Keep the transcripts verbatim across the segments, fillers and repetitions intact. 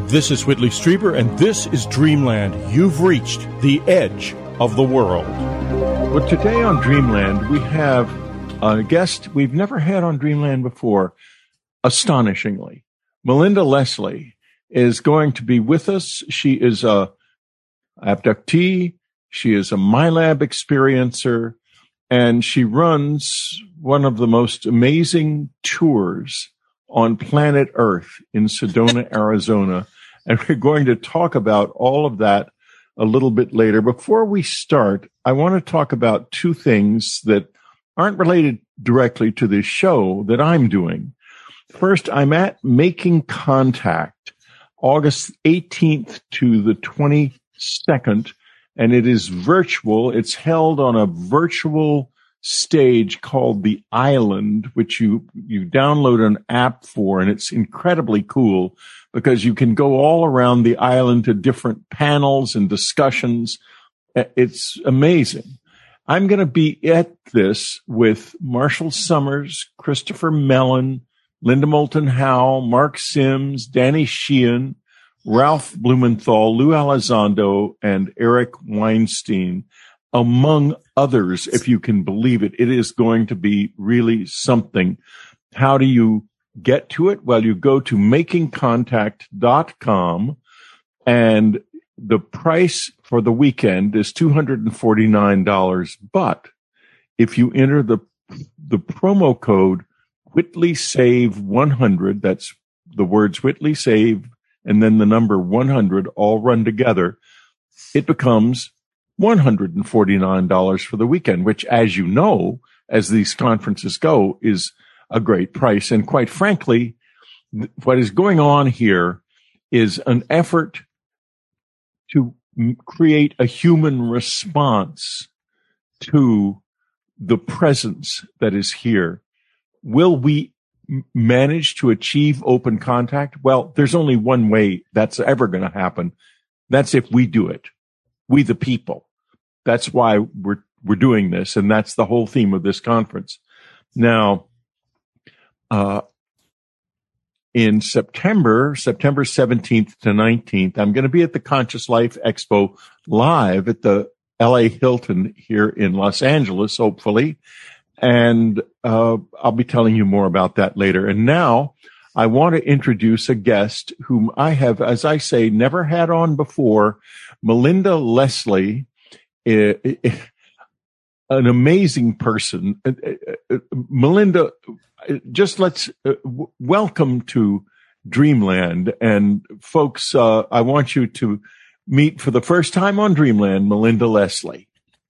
This is Whitley Strieber, and this is Dreamland. You've reached the edge of the world. Well, today on Dreamland, we have a guest we've never had on Dreamland before, astonishingly. Melinda Leslie is going to be with us. She is a abductee. She is a MyLab experiencer, and she runs one of the most amazing tours on planet Earth in Sedona, Arizona. And we're going to talk about all of that a little bit later. Before we start, I want to talk about two things that aren't related directly to this show that I'm doing. First, I'm at Making Contact, August eighteenth to the twenty-second, and it is virtual. It's held on a virtual stage called The Island, which you, you download an app for, and it's incredibly cool because you can go all around the island to different panels and discussions. It's amazing. I'm going to be at this with Marshall Summers, Christopher Mellon, Linda Moulton Howe, Mark Sims, Danny Sheehan, Ralph Blumenthal, Lou Elizondo, and Eric Weinstein, among others, if you can believe it. It is going to be really something. How do you get to it? Well, you go to making contact dot com, and the price for the weekend is two hundred forty-nine dollars. But if you enter the the promo code Whitley Save one hundred, that's the words Whitley Save and then the number one hundred all run together, it becomes one hundred forty-nine dollars for the weekend, which, as you know, as these conferences go, is a great price. And quite frankly, th- what is going on here is an effort to m- create a human response to the presence that is here. Will we m- manage to achieve open contact? Well, there's only one way that's ever going to happen. That's if we do it. We the people. That's why we're we're doing this, and that's the whole theme of this conference. Now, uh, in September, September seventeenth to nineteenth, I'm going to be at the Conscious Life Expo live at the L A Hilton here in Los Angeles, hopefully, and uh, I'll be telling you more about that later. And now, I want to introduce a guest whom I have, as I say, never had on before, Melinda Leslie. Uh, an amazing person. Uh, uh, Melinda, just let's uh, w- welcome to Dreamland. And folks, uh, I want you to meet for the first time on Dreamland, Melinda Leslie.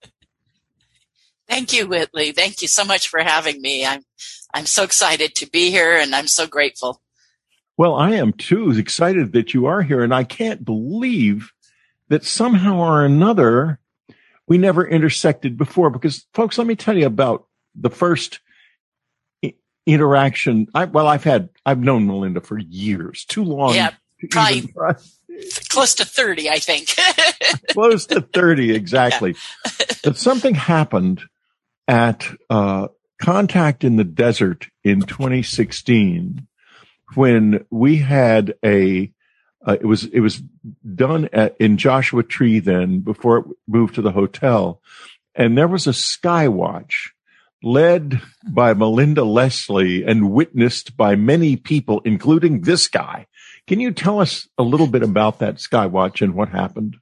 Thank you, Whitley. Thank you so much for having me. I'm, I'm so excited to be here, and I'm so grateful. Well, I am too excited that you are here, and I can't believe that somehow or another we never intersected before, because folks, let me tell you about the first I- interaction. I, well, I've had, I've known Melinda for years, too long. Yeah, to probably even, close to thirty, I think. Close to thirty, exactly. Yeah. But something happened at uh, Contact in the Desert in twenty sixteen when we had a, Uh, it was it was done at, in Joshua Tree then, before it moved to the hotel, and there was a sky watch led by Melinda Leslie and witnessed by many people, including this guy. Can you tell us a little bit about that sky watch and what happened?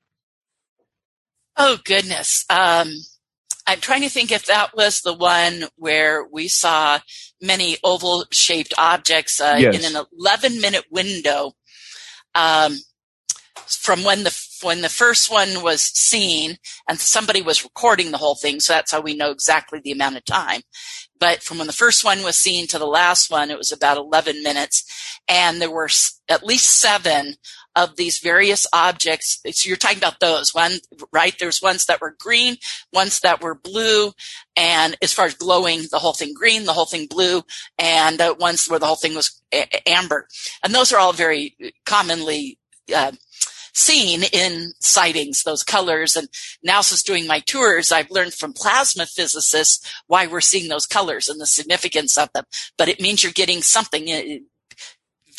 Oh goodness, um, I'm trying to think if that was the one where we saw many oval-shaped objects uh, yes. in an eleven-minute window. Um, from when the, when the first one was seen, and somebody was recording the whole thing, so that's how we know exactly the amount of time. But from when the first one was seen to the last one, it was about eleven minutes. And there were at least seven of these various objects. So you're talking about those one, right? There's ones that were green, ones that were blue. And as far as glowing, the whole thing green, the whole thing blue, and uh, ones where the whole thing was a- amber. And those are all very commonly, uh, seen in sightings, those colors. And now since doing my tours, I've learned from plasma physicists why we're seeing those colors and the significance of them. But it means you're getting something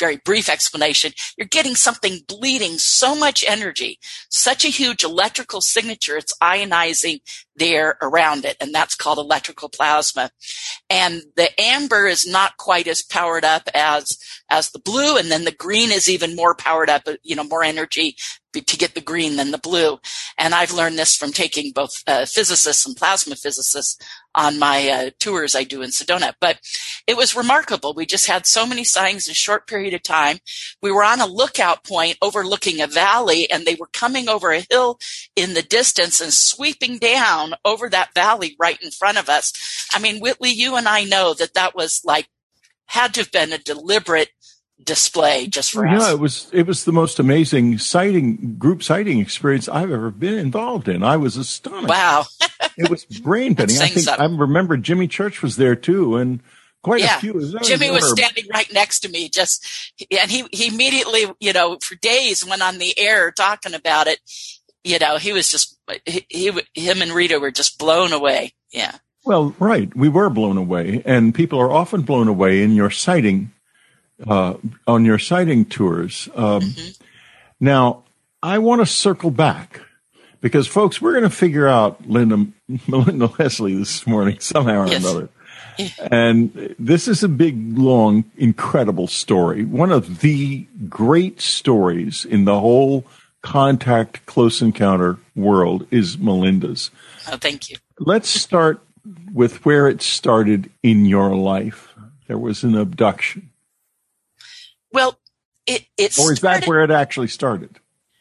very brief explanation, you're getting something bleeding so much energy, such a huge electrical signature, it's ionizing the air around it, and that's called electrical plasma. And the amber is not quite as powered up as as the blue, and then the green is even more powered up, you know, more energy to get the green than the blue. And I've learned this from taking both uh, physicists and plasma physicists on my uh, tours I do in Sedona. But it was remarkable. We just had so many sightings in a short period of time. We were on a lookout point overlooking a valley, and they were coming over a hill in the distance and sweeping down over that valley right in front of us. I mean, Whitley, you and I know that that was like, had to have been a deliberate display just for yeah, us. Yeah, it was it was the most amazing sighting, group sighting experience I've ever been involved in. I was astonished. Wow. It was brain bending. I think I remember Jimmy Church was there too, and quite yeah. a few. Jimmy was standing right next to me, just and he, he immediately, you know, for days went on the air talking about it. You know, he was just he, he him and Rita were just blown away. Yeah. Well, right. We were blown away, and people are often blown away in your sighting, uh, on your sighting tours. Um, mm-hmm. Now, I want to circle back because, folks, we're going to figure out Linda, Melinda Leslie this morning somehow or yes. another. Yeah. And this is a big, long, incredible story. One of the great stories in the whole contact close encounter world is Melinda's. Oh, thank you. Let's start with where it started in your life. There was an abduction. Well, it it or is started, that where it actually started?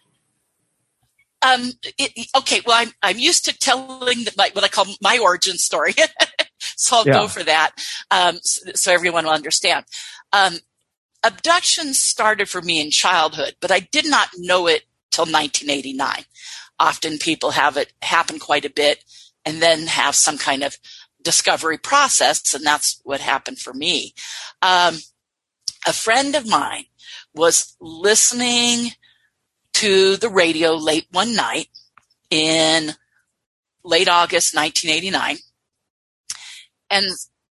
Um. It, okay. Well, I'm I'm used to telling the, my, what I call my origin story, so I'll yeah. go for that. Um. So, so everyone will understand. Um. Abductions started for me in childhood, but I did not know it till nineteen eighty-nine. Often people have it happen quite a bit and then have some kind of discovery process, and that's what happened for me. Um, a friend of mine was listening to the radio late one night in late August nineteen eighty-nine, and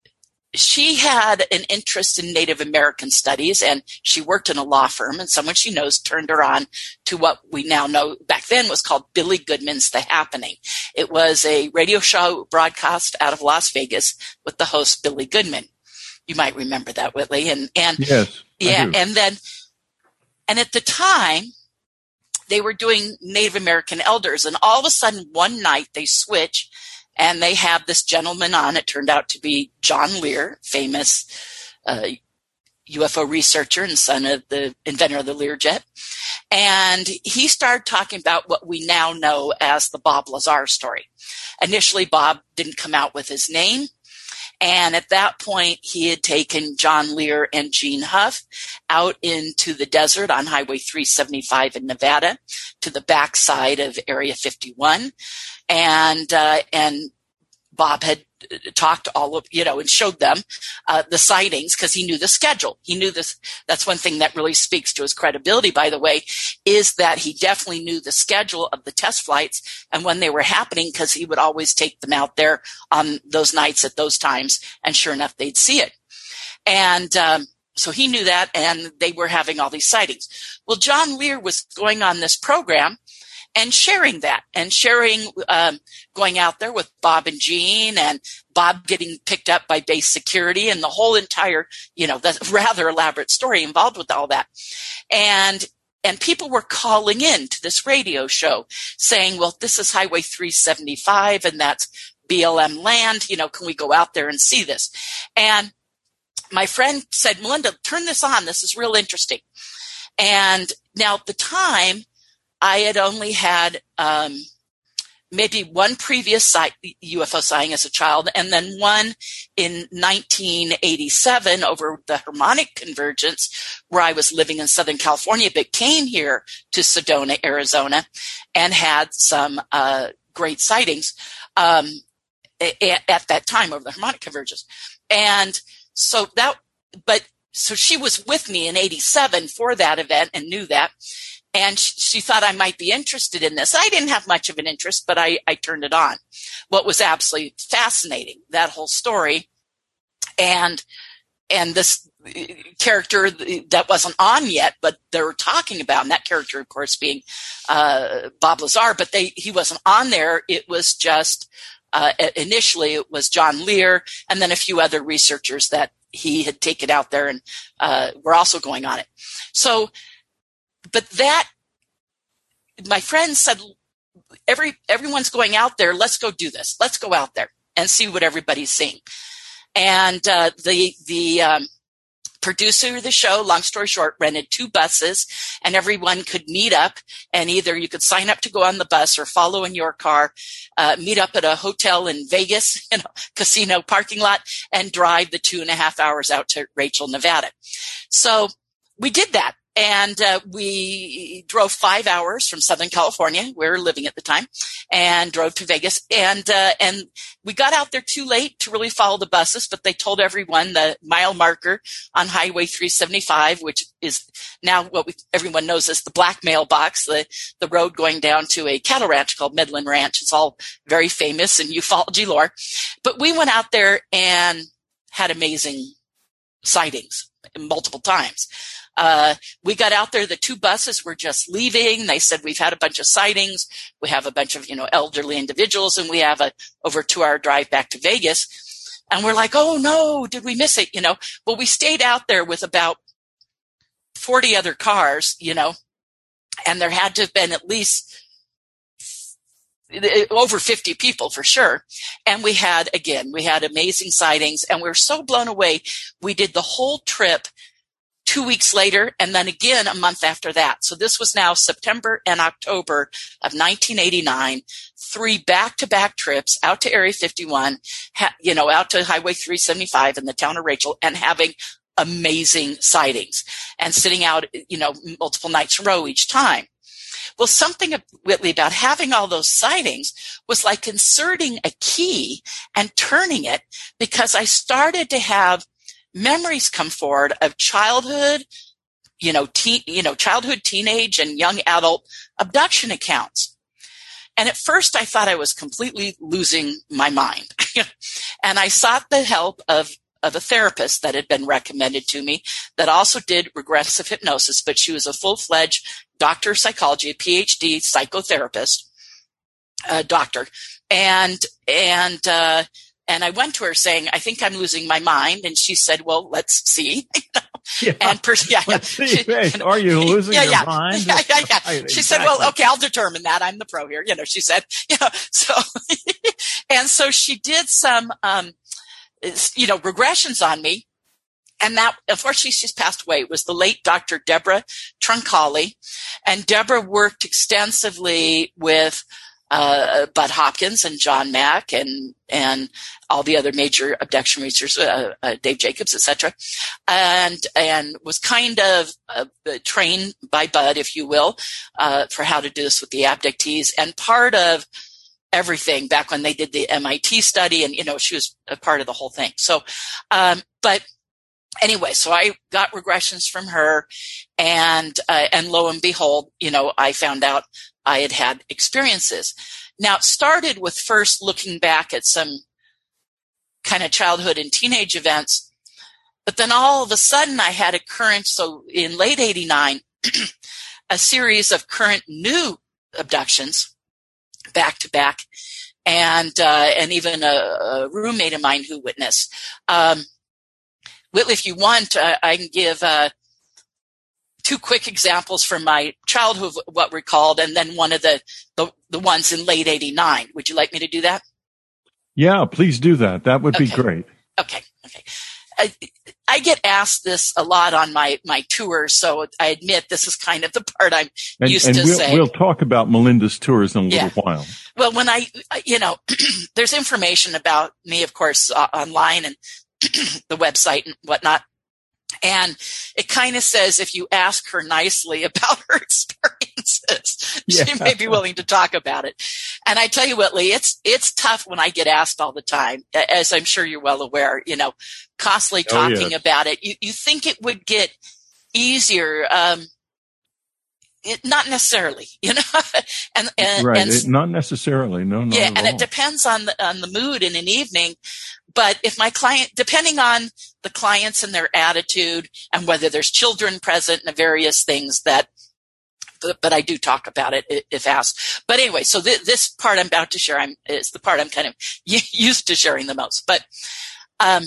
she had an interest in Native American studies, and she worked in a law firm, and someone she knows turned her on to what we now know back then was called Billy Goodman's The Happening. It was a radio show broadcast out of Las Vegas with the host Billy Goodman. You might remember that, Whitley. And, and yes, yeah, and then, and at the time, they were doing Native American elders, and all of a sudden one night they switch. And they have this gentleman on. It turned out to be John Lear, famous uh, U F O researcher and son of the inventor of the Learjet. And he started talking about what we now know as the Bob Lazar story. Initially, Bob didn't come out with his name. And at that point, he had taken John Lear and Gene Huff out into the desert on Highway three seventy-five in Nevada to the backside of Area fifty-one. And, uh, and Bob had talked all of, you know, and showed them, uh, the sightings because he knew the schedule. He knew this. That's one thing that really speaks to his credibility, by the way, is that he definitely knew the schedule of the test flights and when they were happening because he would always take them out there on those nights at those times. And sure enough, they'd see it. And, um, so he knew that, and they were having all these sightings. Well, John Lear was going on this program and sharing that and sharing, um, going out there with Bob and Gene, and Bob getting picked up by base security, and the whole entire, you know, the rather elaborate story involved with all that. And, and people were calling in to this radio show saying, well, this is Highway three seventy-five and that's B L M land. You know, can we go out there and see this? And my friend said, Melinda, turn this on. This is real interesting. And now at the time, I had only had um, maybe one previous sight, U F O sighting as a child, and then one in nineteen eighty-seven over the Harmonic Convergence, where I was living in Southern California, but came here to Sedona, Arizona, and had some uh, great sightings um, at, at that time over the Harmonic Convergence. And so that, but so she was with me in eighty-seven for that event and knew that. And she thought I might be interested in this. I didn't have much of an interest, but I, I turned it on. What was absolutely fascinating, that whole story. And, and this, character that wasn't on yet, but they were talking about, and that character, of course, being uh, Bob Lazar, but they he wasn't on there. It was just uh, initially it was John Lear, and then a few other researchers that he had taken out there and uh, were also going on it. So, but that my friend said, every everyone's going out there. Let's go do this. Let's go out there and see what everybody's seeing. And uh, the the um, producer of the show, long story short, rented two buses, and everyone could meet up, and either you could sign up to go on the bus or follow in your car, uh, meet up at a hotel in Vegas, you know, casino parking lot, and drive the two and a half hours out to Rachel, Nevada. So we did that. And uh, we drove five hours from Southern California, where we were living at the time, and drove to Vegas. And uh, and we got out there too late to really follow the buses, but they told everyone the mile marker on Highway three seventy-five, which is now what we, everyone knows as the black mailbox, the, the road going down to a cattle ranch called Midland Ranch. It's all very famous in ufology lore. But we went out there and had amazing sightings multiple times. Uh, we got out there, the two buses were just leaving. They said, we've had a bunch of sightings. We have a bunch of, you know, elderly individuals, and we have a over two hour drive back to Vegas. And we're like, oh no, did we miss it? You know, well, we stayed out there with about forty other cars, you know, and there had to have been at least over fifty people for sure. And we had, again, we had amazing sightings, and we were so blown away. We did the whole trip two weeks later, and then again a month after that. So this was now September and October of nineteen eighty-nine, three back-to-back trips out to Area fifty-one, ha- you know, out to Highway three seventy-five in the town of Rachel, and having amazing sightings and sitting out, you know, multiple nights in a row each time. Well, something, Whitley, about having all those sightings was like inserting a key and turning it, because I started to have memories come forward of childhood, you know, teen, you know, childhood, teenage, and young adult abduction accounts. And at first I thought I was completely losing my mind. And I sought the help of, of a therapist that had been recommended to me that also did regressive hypnosis, but she was a full-fledged doctor of psychology, a P H D psychotherapist, uh, doctor. And, and, uh, And I went to her saying, I think I'm losing my mind. And she said, well, let's see. Yeah. And pers- yeah, let's see. She, you know, Are you losing yeah, your yeah. mind? Yeah, yeah, yeah. Right, she exactly. said, well, okay, I'll determine that. I'm the pro here. You know, she said, you know, so, and so she did some, um, you know, regressions on me. And that, unfortunately, she's passed away. It was the late Doctor Deborah Troncalli. And Deborah worked extensively with Uh, Bud Hopkins and John Mack and and all the other major abduction researchers, uh, uh, Dave Jacobs, et cetera, and and was kind of uh, trained by Bud, if you will, uh, for how to do this with the abductees, and part of everything back when they did the M I T study, and you know she was a part of the whole thing. So, um, but anyway, so I got regressions from her, and uh, and lo and behold, you know, I found out I had had experiences. Now, it started with first looking back at some kind of childhood and teenage events, but then all of a sudden I had a current, so in late eighty-nine, a series of current new abductions back to back, and uh, and even a, a roommate of mine who witnessed. Um, Whitley, if you want, uh, I can give uh, two quick examples from my childhood, what recalled, and then one of the, the, the ones in late eighty-nine. Would you like me to do that? Yeah, please do that. That would okay. be great. Okay. Okay. I, I get asked this a lot on my, my tours, so I admit this is kind of the part I'm and, used and to we'll, saying. We'll talk about Melinda's tours in a little yeah. while. Well, when I, you know, there's information about me, of course, uh, online and the website and whatnot. And it kind of says if you ask her nicely about her experiences, yeah. she may be willing to talk about it. And I tell you, Whitley, it's it's tough when I get asked all the time, as I'm sure you're well aware, you know, constantly talking oh, yes. about it. You, you think it would get easier. Um, it, not necessarily, you know, and, and, right. and it, not necessarily. No, no. Yeah. And all. It depends on the, on the mood in an evening. but if my client, depending on the clients and their attitude and whether there's children present and various things that, but, but I do talk about it if asked. But anyway, so th- this part I'm about to share, I'm, is the part I'm kind of used to sharing the most. But, um,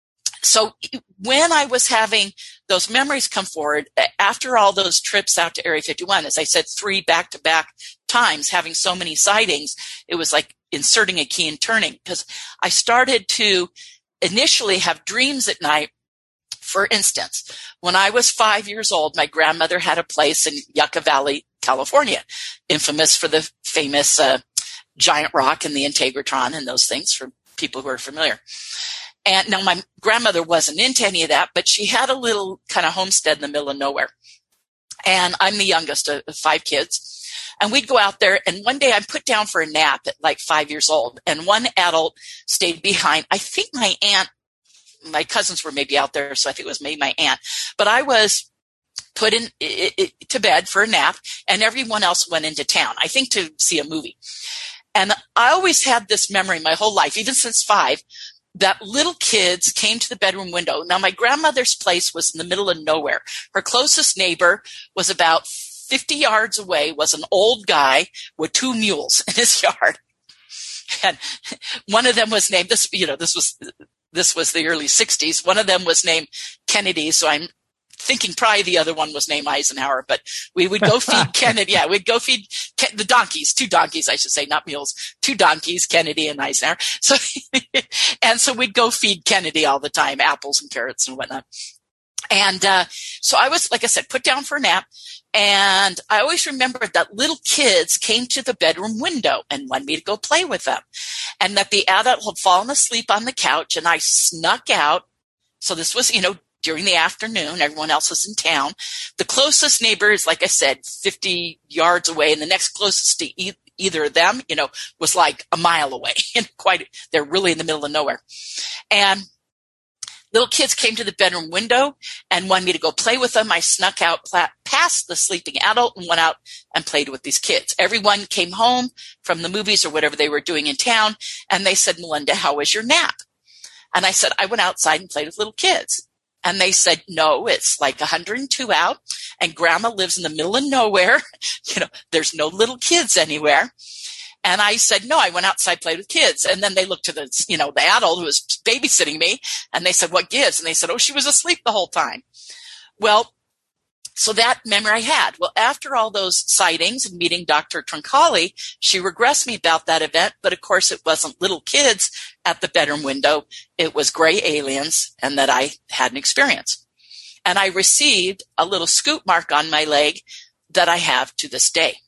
so when I was having those memories come forward, after all those trips out to Area fifty-one, as I said, three back-to-back times, having so many sightings, it was like inserting a key and turning, because I started to initially have dreams at night. For instance, when I was five years old, my grandmother had a place in Yucca Valley, California, infamous for the famous uh, giant rock and the Integratron and those things, for people who are familiar. And now my grandmother wasn't into any of that, but she had a little kind of homestead in the middle of nowhere. And I'm the youngest of five kids. And we'd go out there, and one day I'm put down for a nap at like five years old, and one adult stayed behind. I think my aunt, my cousins were maybe out there, so I think it was maybe my aunt. But I was put in it, it, to bed for a nap, and everyone else went into town, I think to see a movie. And I always had this memory my whole life, even since five, that little kids came to the bedroom window. Now, my grandmother's place was in the middle of nowhere. Her closest neighbor was about fifty yards away, was an old guy with two mules in his yard. And one of them was named, this, you know, this was, this was the early sixties. One of them was named Kennedy. So I'm thinking probably the other one was named Eisenhower, but we would go feed Kennedy. Yeah, we'd go feed Ken- the donkeys, two donkeys, I should say, not mules, two donkeys, Kennedy and Eisenhower. So, and so we'd go feed Kennedy all the time, apples and carrots and whatnot. And, uh, so I was, like I said, put down for a nap. And I always remembered that little kids came to the bedroom window and wanted me to go play with them. And that the adult had fallen asleep on the couch, and I snuck out. So this was, you know, during the afternoon, everyone else was in town. The closest neighbor is, like I said, fifty yards away, and the next closest to e- either of them, you know, was like a mile away. And quite, they're really in the middle of nowhere. And little kids came to the bedroom window and wanted me to go play with them. I snuck out pla- past the sleeping adult and went out and played with these kids. Everyone came home from the movies or whatever they were doing in town, and they said, "Melinda, how was your nap?" And I said, "I went outside and played with little kids." And they said, "No, it's like one hundred two out, and Grandma lives in the middle of nowhere. You know, there's no little kids anywhere." And I said, "No, I went outside, played with kids." And then they looked to the, you know, the adult who was babysitting me, and they said, "What gives?" And they said, "Oh, she was asleep the whole time." Well, so that memory I had. Well, after all those sightings and meeting Doctor Troncalli, she regressed me about that event. But of course, it wasn't little kids at the bedroom window. It was gray aliens, and that I had an experience. And I received a little scoop mark on my leg that I have to this day.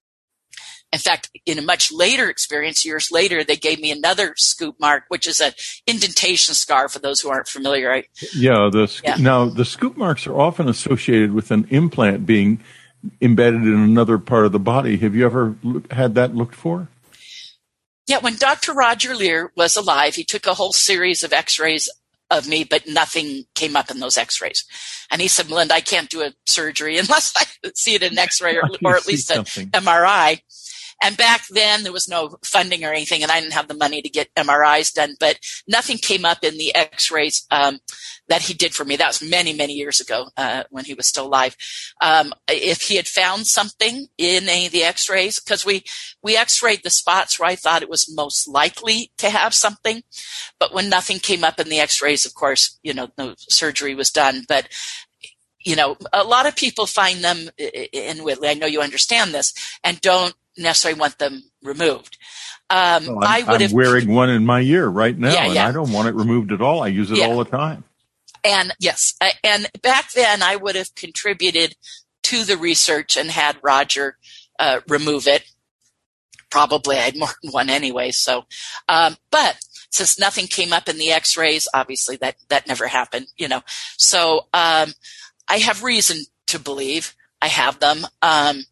In fact, in a much later experience, years later, they gave me another scoop mark, which is an indentation scar for those who aren't familiar. Right? Yeah, the yeah. Now, the scoop marks are often associated with an implant being embedded in another part of the body. Have you ever look, had that looked for? Yeah, when Doctor Roger Lear was alive, he took a whole series of x-rays of me, but nothing came up in those x-rays. And he said, "Melinda, I can't do a surgery unless I see it in an x-ray or, or at least an M R I." And back then there was no funding or anything, and I didn't have the money to get M R Is done, but nothing came up in the x-rays um, that he did for me. That was many, many years ago uh, when he was still alive. Um, if he had found something in any of the x-rays, because we, we x-rayed the spots where I thought it was most likely to have something, but when nothing came up in the x-rays, of course, you know, no surgery was done. But you know, a lot of people find them in Whitley. I know you understand this, and don't necessarily want them removed. Um, well, I'm, I would I'm have wearing one in my ear right now, yeah, and yeah. I don't want it removed at all. I use it yeah. all the time. And yes, and back then I would have contributed to the research and had Roger uh, remove it. Probably I had more than one anyway. So, um, but since nothing came up in the x-rays, obviously that, that never happened, you know. So, um, I have reason to believe I have them. Um,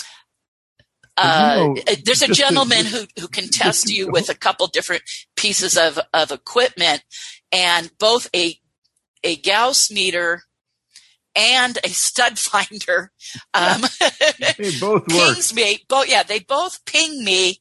uh, you know, there's a gentleman to, who, who can test you with a couple different pieces of, of equipment, and both a, a Gauss meter and a stud finder, um, they both pings work. me. Both, yeah, they both ping me,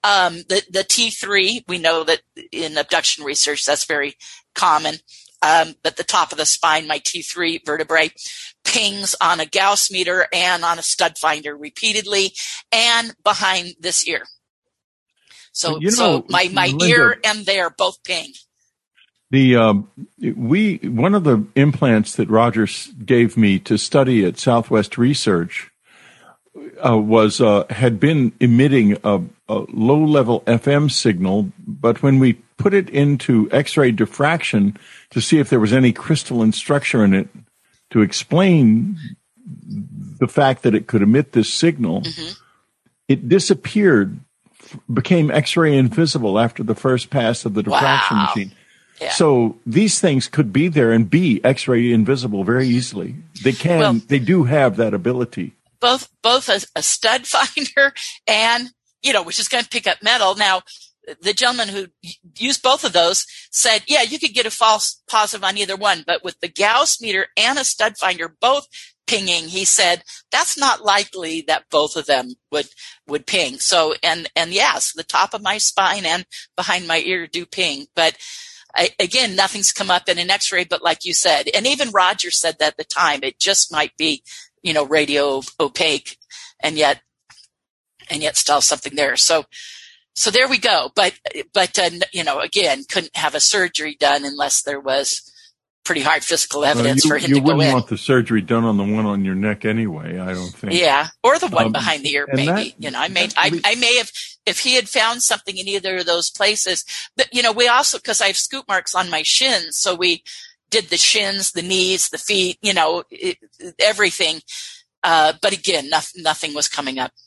Um, the, the T three, we know that in abduction research, that's very common. Um, at the top of the spine, my T three vertebrae pings on a Gauss meter and on a stud finder repeatedly and behind this ear. So, you know, so my, my Linda, ear and there both ping. The um, we one of the implants that Roger gave me to study at Southwest Research uh, was uh, had been emitting a, a low-level F M signal, but when we put it into X-ray diffraction to see if there was any crystalline structure in it to explain the fact that it could emit this signal, mm-hmm. it disappeared, became X-ray invisible after the first pass of the diffraction wow. machine. Yeah. So these things could be there and be X-ray invisible very easily. They can, well, they do have that ability. Both, both a, a stud finder and, you know, which is going to pick up metal. Now, the gentleman who used both of those said, yeah, you could get a false positive on either one, but with the Gauss meter and a stud finder both pinging, he said, that's not likely that both of them would, would ping. So, and, and yes, the top of my spine and behind my ear do ping, but I, again, nothing's come up in an X-ray, but like you said, and even Roger said that at the time, it just might be, you know, radio opaque, and yet, and yet still something there. So, so there we go. But, but, uh, you know, again, couldn't have a surgery done unless there was pretty hard physical evidence well, you, for him to go in. You wouldn't want the surgery done on the one on your neck anyway, I don't think. Yeah, or the one um, behind the ear, maybe. That, you know, I may, I, I may have, if he had found something in either of those places. But, you know, we also, because I have scoop marks on my shins, so we did the shins, the knees, the feet, you know, it, everything. Uh, but again, nothing, nothing was coming up.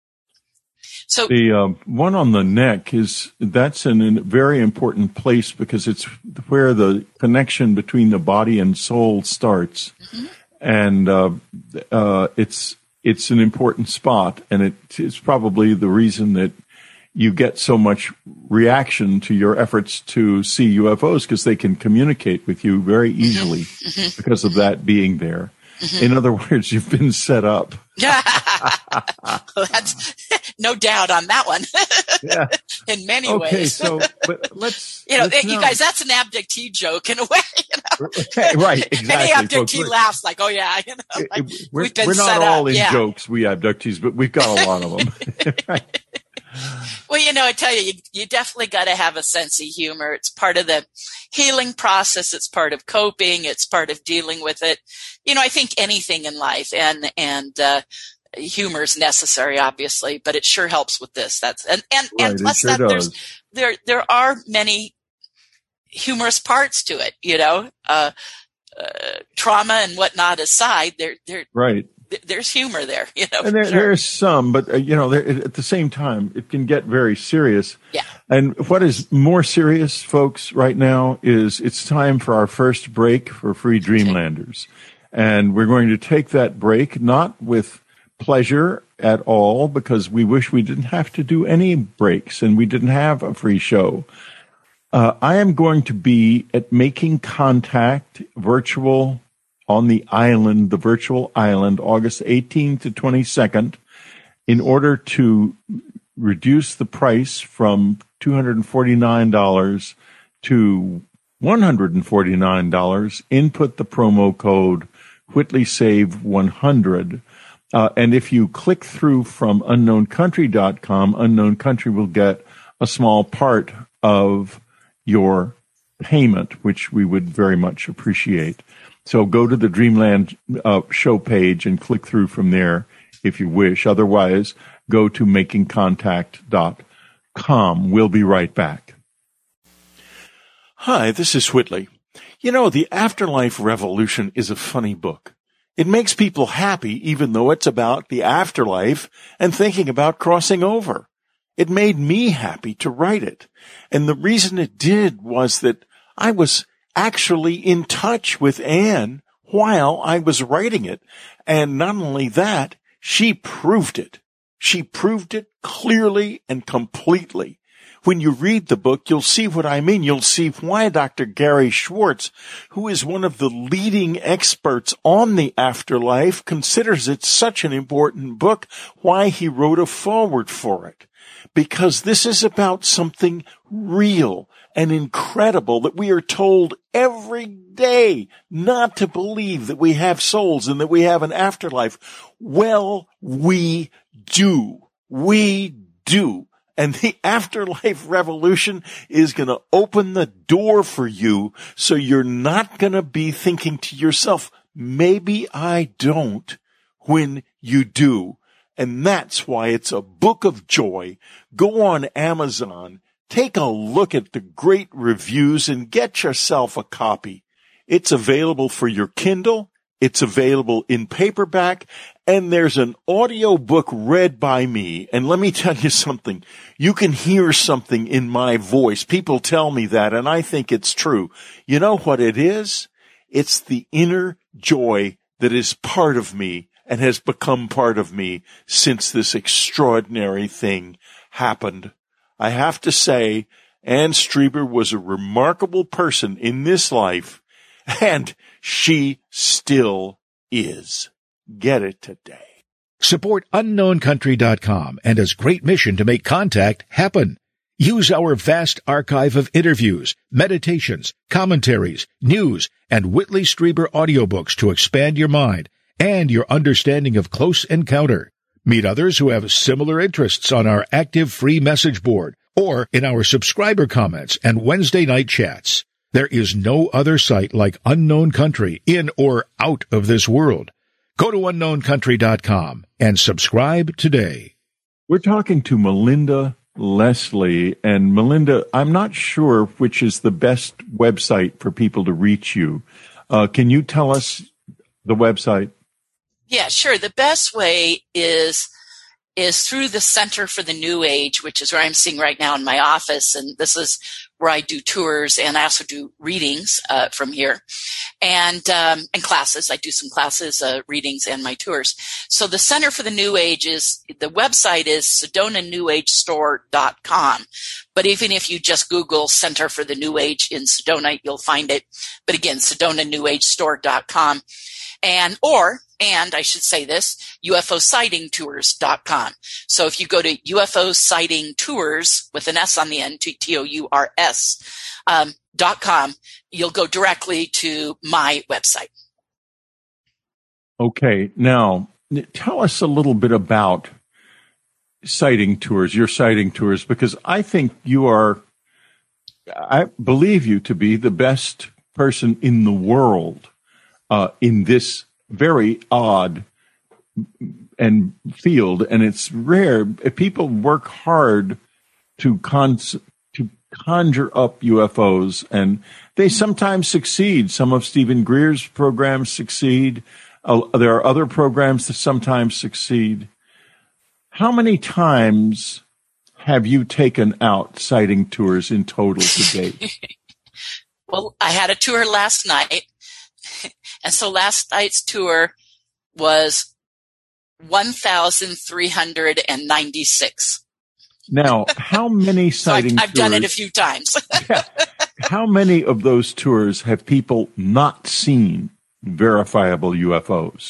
So the uh, one on the neck is that's in a very important place because it's where the connection between the body and soul starts, mm-hmm. and uh, uh, it's it's an important spot, and it, it's probably the reason that you get so much reaction to your efforts to see U F Os because they can communicate with you very easily mm-hmm. because of that being there. Mm-hmm. In other words, you've been set up. Well, that's no doubt on that one. Yeah. In many okay, ways. Okay, so but let's you know, let's you know. guys, that's an abductee joke in a way. You know? Okay, right, exactly. Any abducee folks, laughs like, "Oh yeah, you know, like, we're, we've been we're not set all up. in yeah. jokes, we abductees, but we've got a lot of them. Right. Well, you know, I tell you, you, you definitely got to have a sense of humor. It's part of the healing process. It's part of coping. It's part of dealing with it. You know, I think anything in life and, and, uh, humor is necessary, obviously, but it sure helps with this. That's, and, and, right, and plus sure that does. there's, there, there are many humorous parts to it, you know, uh, uh, trauma and whatnot aside, there, there, right. there's humor there, you know. And there, sure. there's some, but uh, you know, there, at the same time, it can get very serious. Yeah. And what is more serious, folks, right now is it's time for our first break for Free Dreamlanders. And we're going to take that break, not with pleasure at all, because we wish we didn't have to do any breaks and we didn't have a free show. Uh, I am going to be at Making Contact virtual on the island, the virtual island, August eighteenth to twenty-second, in order to reduce the price from two hundred forty-nine dollars to one hundred forty-nine dollars. Input the promo code Whitley Save one hundred. Uh, and if you click through from unknown country dot com, Unknown Country will get a small part of your payment, which we would very much appreciate. So go to the Dreamland uh, show page and click through from there if you wish. Otherwise, go to making contact dot com. We'll be right back. Hi, this is Whitley. You know, The Afterlife Revolution is a funny book. It makes people happy even though it's about the afterlife and thinking about crossing over. It made me happy to write it. And the reason it did was that I was actually in touch with Anne while I was writing it. And not only that, she proved it. She proved it clearly and completely. When you read the book, you'll see what I mean. You'll see why Doctor Gary Schwartz, who is one of the leading experts on the afterlife, considers it such an important book, why he wrote a foreword for it. because this is about something real and incredible that we are told every day not to believe that we have souls and that we have an afterlife. Well, we do. We do. And the afterlife revolution is going to open the door for you, so you're not going to be thinking to yourself, maybe I don't, when you do. And that's why it's a book of joy. Go on Amazon, take a look at the great reviews, and get yourself a copy. It's available for your Kindle. It's available in paperback, and there's an audio book read by me. And let me tell you something. You can hear something in my voice. People tell me that, and I think it's true. You know what it is? It's the inner joy that is part of me and has become part of me since this extraordinary thing happened. I have to say, Ann Strieber was a remarkable person in this life, and she still is. Get it today. Support unknown country dot com and its great mission to make contact happen. Use our vast archive of interviews, meditations, commentaries, news, and Whitley Strieber audiobooks to expand your mind and your understanding of Close Encounter. Meet others who have similar interests on our active free message board or in our subscriber comments and Wednesday night chats. There is no other site like Unknown Country in or out of this world. Go to unknown country dot com and subscribe today. We're talking to Melinda Leslie. And Melinda, I'm not sure which is the best website for people to reach you. Uh, can you tell us the website? Yeah, sure. The best way is is through the Center for the New Age, which is where I'm sitting right now in my office. And this is where I do tours, and I also do readings uh, from here, and um, and classes. I do some classes, uh, readings, and my tours. So the Center for the New Age is, the website is sedona new age store dot com. But even if you just Google Center for the New Age in Sedona, you'll find it. But again, sedona new age store dot com. And, or, and I should say this, U F O sighting tours dot com. So if you go to U F O Sighting Tours with an S on the end, T O U R S, um, dot com, you'll go directly to my website. Okay. Now, tell us a little bit about sighting tours, your sighting tours, because I think you are, I believe you to be the best person in the world Uh, in this very odd and field, and it's rare. People work hard to con- to conjure up U F Os, and they sometimes succeed. Some of Stephen Greer's programs succeed. Uh, there are other programs that sometimes succeed. How many times have you taken out sighting tours in total to date? Well, I had a tour last night. And so last night's tour was one thousand three hundred ninety-six. Now, how many sighting so I've, I've tours? done it a few times. Yeah. How many of those tours have people not seen verifiable U F Os?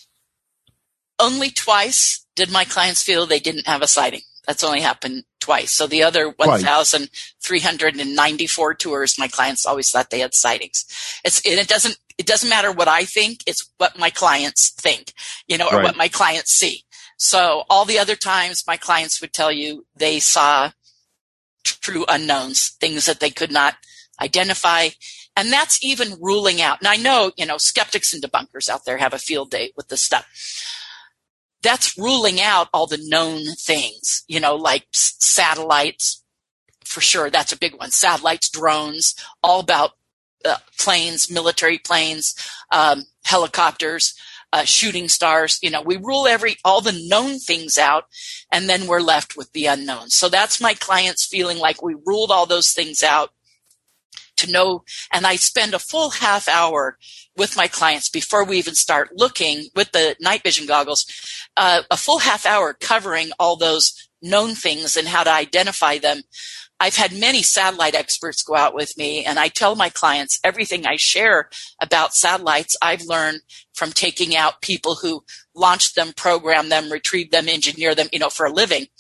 Only twice did my clients feel they didn't have a sighting. That's only happened twice. So the other one thousand three hundred ninety-four tours, my clients always thought they had sightings. It's, and it doesn't, it doesn't matter what I think. It's what my clients think, you know, or right. what my clients see. So all the other times my clients would tell you they saw true unknowns, things that they could not identify. And that's even ruling out. And I know, you know, skeptics and debunkers out there have a field day with this stuff. That's ruling out all the known things, you know, like s- satellites, for sure. That's a big one. Satellites, drones, all about uh, planes, military planes, um, helicopters, uh, shooting stars. You know, we rule every, all the known things out, and then we're left with the unknown. So that's my clients feeling like we ruled all those things out to know. And I spend a full half hour with my clients before we even start looking with the night vision goggles, uh, a full half hour covering all those known things and how to identify them. I've had many satellite experts go out with me, and I tell my clients everything I share about satellites I've learned from taking out people who launched them, programmed them, retrieved them, engineer them, you know, for a living.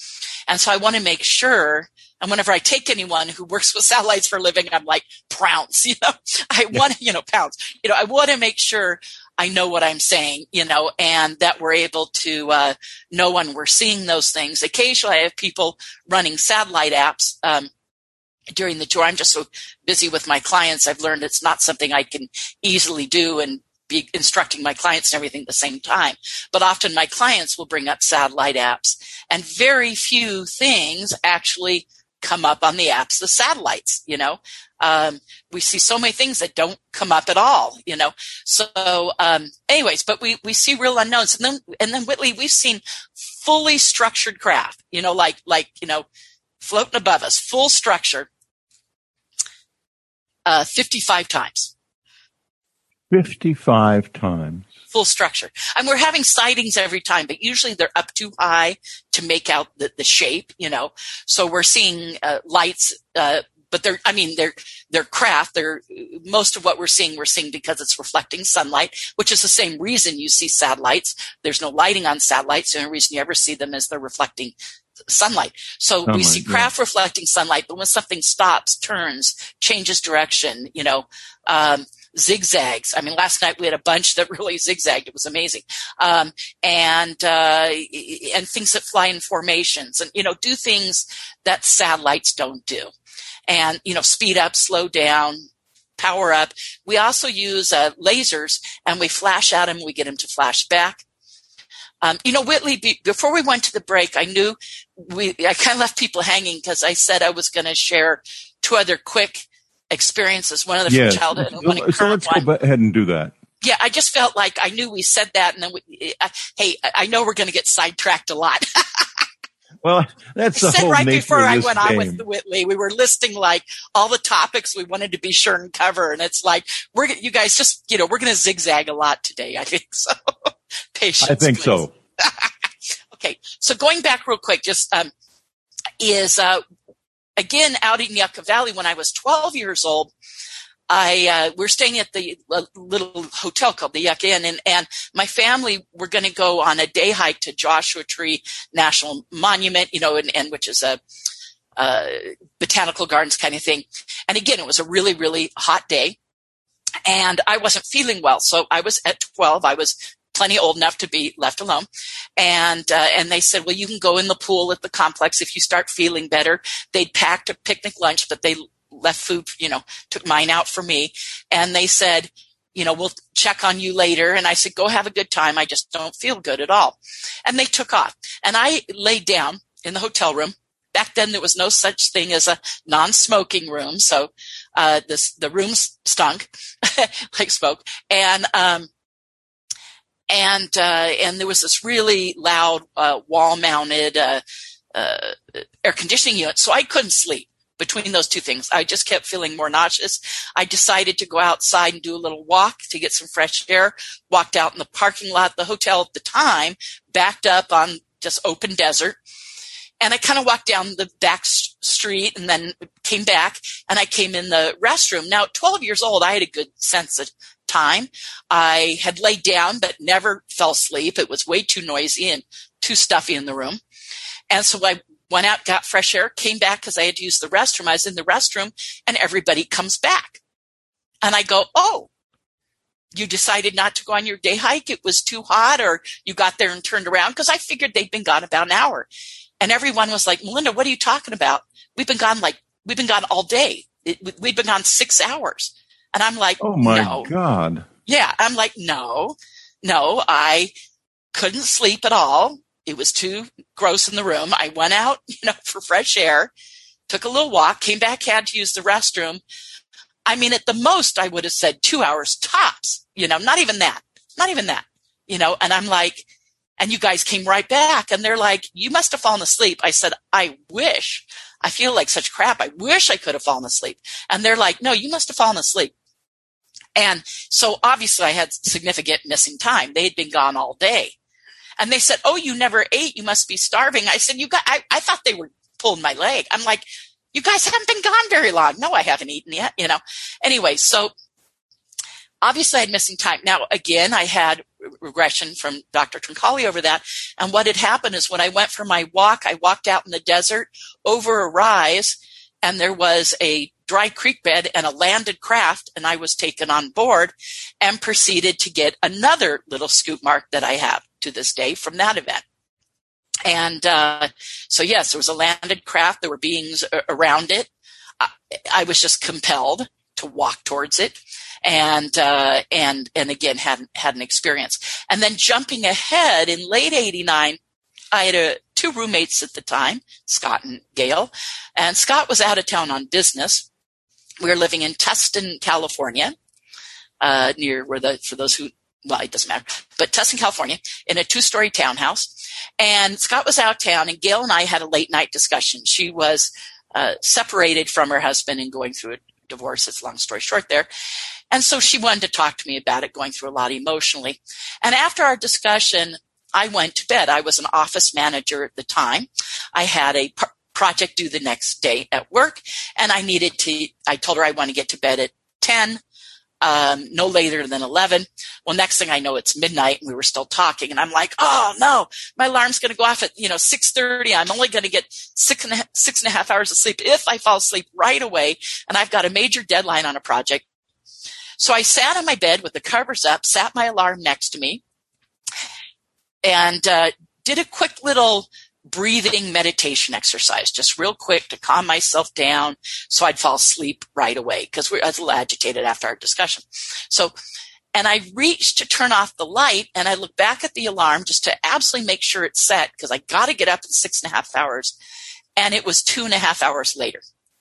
And so I want to make sure, and whenever I take anyone who works with satellites for a living, I'm like, pounce, you know, I yeah. want to, you know, pounce, you know, I want to make sure I know what I'm saying, you know, and that we're able to uh, know when we're seeing those things. Occasionally I have people running satellite apps um, during the tour. I'm just so busy with my clients. I've learned it's not something I can easily do and be instructing my clients and everything at the same time. But often my clients will bring up satellite apps, and very few things actually come up on the apps, the satellites, you know. Um, we see so many things that don't come up at all, you know. So, um, anyways, but we, we see real unknowns. And then, and then Whitley, we've seen fully structured craft, you know, like, like, you know, floating above us, full structure, uh, fifty-five times. fifty-five times. Full structure. And we're having sightings every time, but usually they're up too high to make out the, the shape, you know. So we're seeing uh, lights, uh, but they're, I mean, they're, they're craft. They're, most of what we're seeing, we're seeing because it's reflecting sunlight, which is the same reason you see satellites. There's no lighting on satellites. The only reason you ever see them is they're reflecting sunlight. So sunlight, we see craft yeah. reflecting sunlight, but when something stops, turns, changes direction, you know, um, zigzags. I mean, last night we had a bunch that really zigzagged. It was amazing. Um, and, uh, and things that fly in formations and, you know, do things that satellites don't do. And, you know, speed up, slow down, power up. We also use uh, lasers, and we flash at them. We get them to flash back. Um, you know, Whitley, be, before we went to the break, I knew we, I kind of left people hanging because I said I was going to share two other quick experiences, one of them yes. from childhood and one so, in so let's one. go ahead and do that. Yeah, I just felt like I knew we said that, and then we, uh, hey, I know we're going to get sidetracked a lot. Well, that's the I said whole right nature before of I this went game. on with Whitley, we were listing like all the topics we wanted to be sure and cover, and it's like we're you guys just you know we're going to zigzag a lot today. I think so. Patience. I think please. so. Okay, so going back real quick, just um, is uh, again out in Yucca Valley when I was twelve years old. I uh, we're staying at the uh, little hotel called the Yucca Inn, and, and my family were going to go on a day hike to Joshua Tree National Monument, you know, and, and which is a uh, botanical gardens kind of thing. And again, it was a really, really hot day, and I wasn't feeling well. So I was at twelve. I was plenty old enough to be left alone. And, uh, and they said, well, you can go in the pool at the complex if you start feeling better. They'd packed a picnic lunch, but they left food, you know, took mine out for me. And they said, you know, we'll check on you later. And I said, go have a good time. I just don't feel good at all. And they took off. And I laid down in the hotel room. Back then, there was no such thing as a non-smoking room. So, uh, this, the room stunk like smoke. And, um, and, uh, and there was this really loud, uh, wall mounted, uh, uh, air conditioning unit. So I couldn't sleep between those two things. I just kept feeling more nauseous. I decided to go outside and do a little walk to get some fresh air, walked out in the parking lot. The hotel at the time backed up on just open desert. And I kind of walked down the back street and then came back, and I came in the restroom. Now, at twelve years old, I had a good sense of time. I had laid down but never fell asleep. It was way too noisy and too stuffy in the room. And so I went out, got fresh air, came back because I had to use the restroom. I was in the restroom, and everybody comes back. And I go, oh, you decided not to go on your day hike? It was too hot, or you got there and turned around? Because I figured they'd been gone about an hour. And everyone was like, Melinda, what are you talking about? We've been gone like, we've been gone all day. It, we've been gone six hours. And I'm like, oh my no. God. Yeah. I'm like, no, no, I couldn't sleep at all. It was too gross in the room. I went out, you know, for fresh air, took a little walk, came back, had to use the restroom. I mean, at the most, I would have said two hours tops, you know, not even that, not even that, you know, and I'm like, and you guys came right back, and they're like, you must have fallen asleep. I said, I wish. I feel like such crap. I wish I could have fallen asleep. And they're like, no, you must have fallen asleep. And so obviously I had significant missing time. They had been gone all day. And they said, oh, you never ate. You must be starving. I said, you got, I, I thought they were pulling my leg. I'm like, you guys haven't been gone very long. No, I haven't eaten yet, you know. Anyway, so obviously I had missing time. Now, again, I had regression from Doctor Troncalli over that. And what had happened is when I went for my walk, I walked out in the desert over a rise, and there was a dry creek bed and a landed craft, and I was taken on board and proceeded to get another little scoop mark that I have to this day from that event. And uh, so, yes, there was a landed craft. There were beings around it. I, I was just compelled to walk towards it, and uh, and and again had had an experience. And then jumping ahead in late eighty-nine, I had a, two roommates at the time, Scott and Gail, and Scott was out of town on business. We were living in Tustin, California, uh, near where the for those who well, it doesn't matter, but Tustin, California, in a two-story townhouse. And Scott was out of town, and Gail and I had a late night discussion. She was uh, separated from her husband and going through a divorce. It's a long story short there. And so she wanted to talk to me about it, going through a lot emotionally. And after our discussion, I went to bed. I was an office manager at the time. I had a p- project due the next day at work, and I needed to, I told her I want to get to bed at ten. Um, no later than eleven. Well, next thing I know, it's midnight and we were still talking. And I'm like, oh no, my alarm's going to go off at, you know, six thirty. I'm only going to get six and, a, six and a half hours of sleep if I fall asleep right away. And I've got a major deadline on a project. So I sat on my bed with the covers up, sat my alarm next to me, and uh, did a quick little breathing meditation exercise, just real quick to calm myself down so I'd fall asleep right away, because I was a little agitated after our discussion. So, and I reached to turn off the light, and I looked back at the alarm just to absolutely make sure it's set, because I got to get up in six and a half hours, and it was two and a half hours later.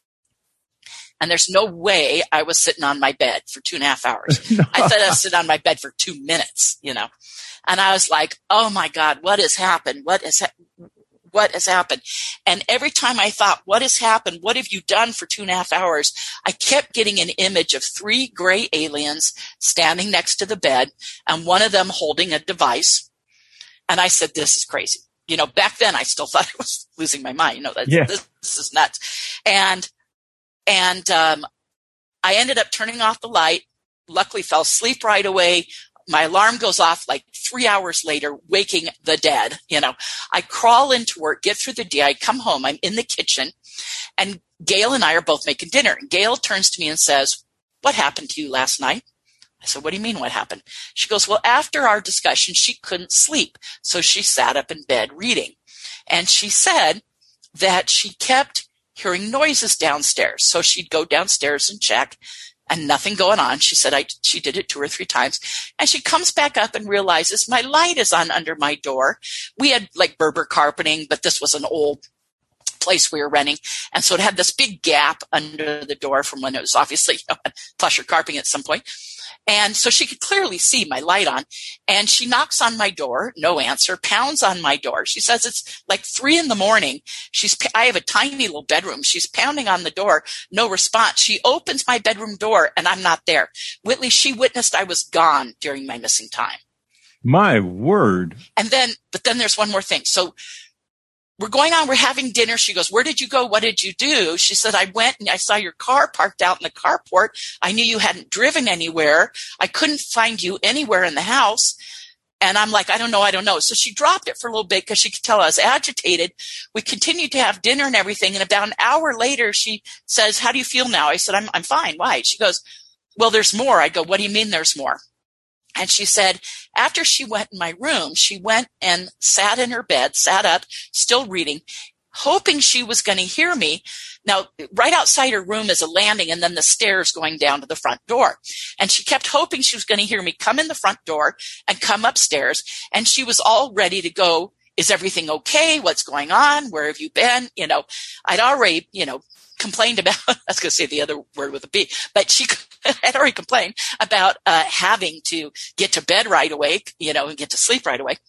And there's no way I was sitting on my bed for two and a half hours. No. I thought I was sitting on my bed for two minutes, you know. And I was like, oh my God, what has happened? What has happened? What has happened? And every time I thought, what has happened? What have you done for two and a half hours? I kept getting an image of three gray aliens standing next to the bed, and one of them holding a device. And I said, this is crazy. You know, back then I still thought I was losing my mind. You know, that, yeah. this, this is nuts. And, and, um, I ended up turning off the light, luckily fell asleep right away. My alarm goes off like three hours later, waking the dead. You know, I crawl into work, get through the day. I come home. I'm in the kitchen, and Gail and I are both making dinner. And Gail turns to me and says, what happened to you last night? I said, what do you mean what happened? She goes, well, after our discussion, she couldn't sleep. So she sat up in bed reading. And she said that she kept hearing noises downstairs. So she'd go downstairs and check. And nothing going on. She said I, she did it two or three times. And she comes back up and realizes my light is on under my door. We had like Berber carpeting, but this was an old place we were renting. And so it had this big gap under the door from when it was obviously, you know, plusher carpeting at some point. And so she could clearly see my light on. And she knocks on my door, no answer, pounds on my door. She says it's like three in the morning. She's, I have a tiny little bedroom. She's pounding on the door, no response. She opens my bedroom door, and I'm not there. Whitley, she witnessed I was gone during my missing time. My word. And then, but then there's one more thing. So we're going on, we're having dinner. She goes, where did you go? What did you do? She said, I went and I saw your car parked out in the carport. I knew you hadn't driven anywhere. I couldn't find you anywhere in the house. And I'm like, I don't know, I don't know. So she dropped it for a little bit because she could tell I was agitated. We continued to have dinner and everything. And about an hour later, she says, how do you feel now? I said, I'm, I'm fine. Why? She goes, well, there's more. I go, what do you mean there's more? And she said, after she went in my room, she went and sat in her bed, sat up, still reading, hoping she was going to hear me. Now, right outside her room is a landing and then the stairs going down to the front door. And she kept hoping she was going to hear me come in the front door and come upstairs. And she was all ready to go. Is everything okay? What's going on? Where have you been? You know, I'd already, you know, complained about, I was going to say the other word with a B, but she had already complained about uh, having to get to bed right away, you know, and get to sleep right away.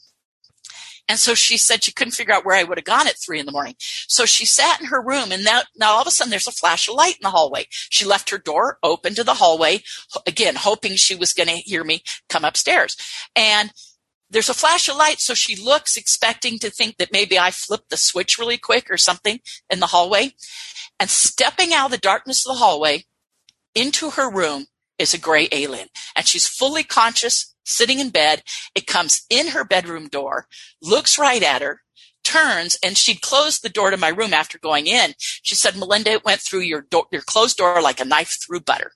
And so she said she couldn't figure out where I would have gone at three in the morning. So she sat in her room, and now, now all of a sudden there's a flash of light in the hallway. She left her door open to the hallway, again, hoping she was going to hear me come upstairs. And there's a flash of light, so she looks expecting to think that maybe I flipped the switch really quick or something in the hallway. And stepping out of the darkness of the hallway into her room is a gray alien. And she's fully conscious, sitting in bed. It comes in her bedroom door, looks right at her, turns, and she'd closed the door to my room after going in. She said, Melinda, it went through your door, your closed door like a knife through butter.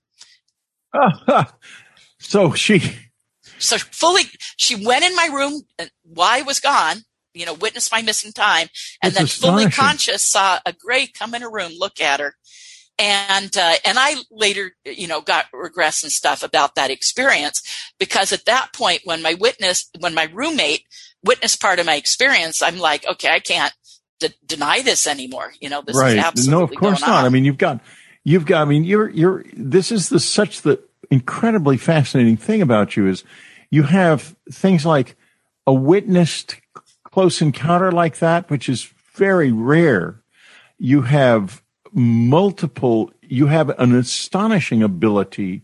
Uh, so she... So fully, she went in my room while I was gone, you know, witnessed my missing time, and then fully conscious saw a gray come in her room, look at her. And, uh, and I later, you know, got regrets and stuff about that experience, because at that point, when my witness, when my roommate witnessed part of my experience, I'm like, okay, I can't de- deny this anymore. You know, this right. is absolutely No, of course going not. on. I mean, you've got, you've got, I mean, you're, you're, this is the such the incredibly fascinating thing about you is you have things like a witnessed close encounter like that, which is very rare. You have multiple, you have an astonishing ability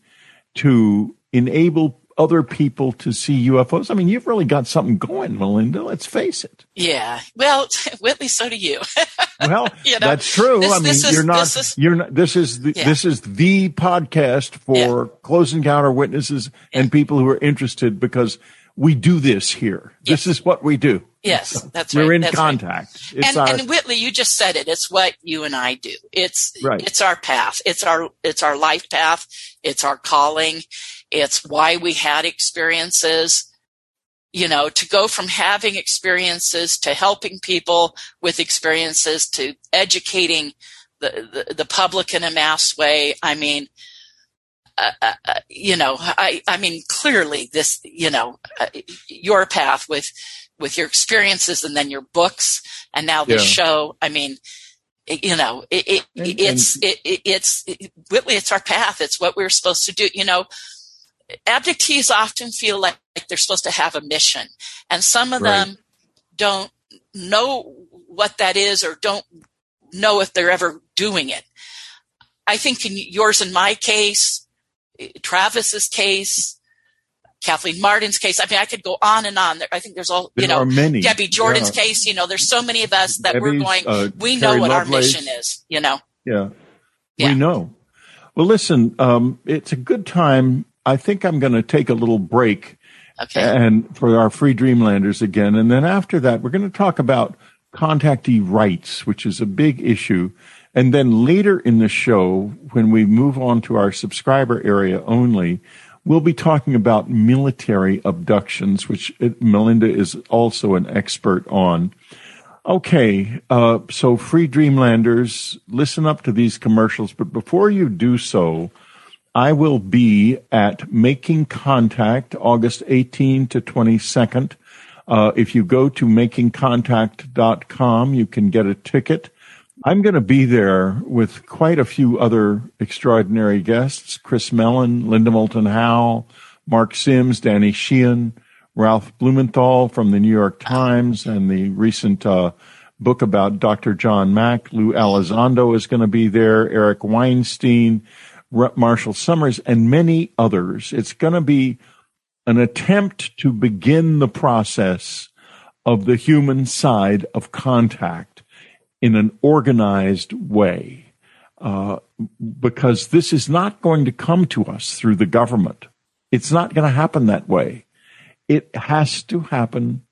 to enable other people to see U F Os. I mean, you've really got something going, Melinda. Let's face it. Yeah. Well, Whitley, so do you. Well, you know, that's true. This, I mean, is, you're not, is, you're not, this is the, yeah. this is the podcast for yeah. close encounter witnesses yeah. and people who are interested, because we do this here. Yeah. This is what we do. Yes, so that's right. We're in that's contact. Right. And, our, and Whitley, you just said it. It's what you and I do. It's, right. it's our path. It's our, it's our life path. It's our calling. It's why we had experiences. You know, to go from having experiences to helping people with experiences to educating the, the, the public in a mass way. I mean, uh, uh, you know, I, I mean, clearly this, you know, uh, your path with, with your experiences and then your books and now this yeah. show. I mean, it, you know, it, it, and, it's, and, it, it, it's, it, Whitley, it's our path. It's what we're supposed to do. You know, abductees often feel like, like they're supposed to have a mission, and some of right. them don't know what that is or don't know if they're ever doing it. I think in yours and my case, Travis's case, Kathleen Martin's case, I mean, I could go on and on. I think there's all, you there know, are many. Debbie Jordan's yeah. case, you know, there's so many of us that Debbie's, we're going, uh, we Carrie know what Lovelace. our mission is, you know. Yeah. yeah. We know. Well, listen, um, it's a good time. I think I'm going to take a little break okay. and for our free Dreamlanders again. And then after that, we're going to talk about contactee rights, which is a big issue. And then later in the show, when we move on to our subscriber area only, we'll be talking about military abductions, which Melinda is also an expert on. Okay, uh, so free Dreamlanders, listen up to these commercials. But before you do so, I will be at Making Contact August eighteenth to twenty-second. Uh, if you go to making contact dot com, you can get a ticket. I'm going to be there with quite a few other extraordinary guests: Chris Mellon, Linda Moulton Howe, Mark Sims, Danny Sheehan, Ralph Blumenthal from the New York Times, and the recent uh, book about Doctor John Mack. Lou Elizondo is going to be there, Eric Weinstein, Marshall Summers, and many others. It's going to be an attempt to begin the process of the human side of contact in an organized way, uh, because this is not going to come to us through the government. It's not going to happen that way. It has to happen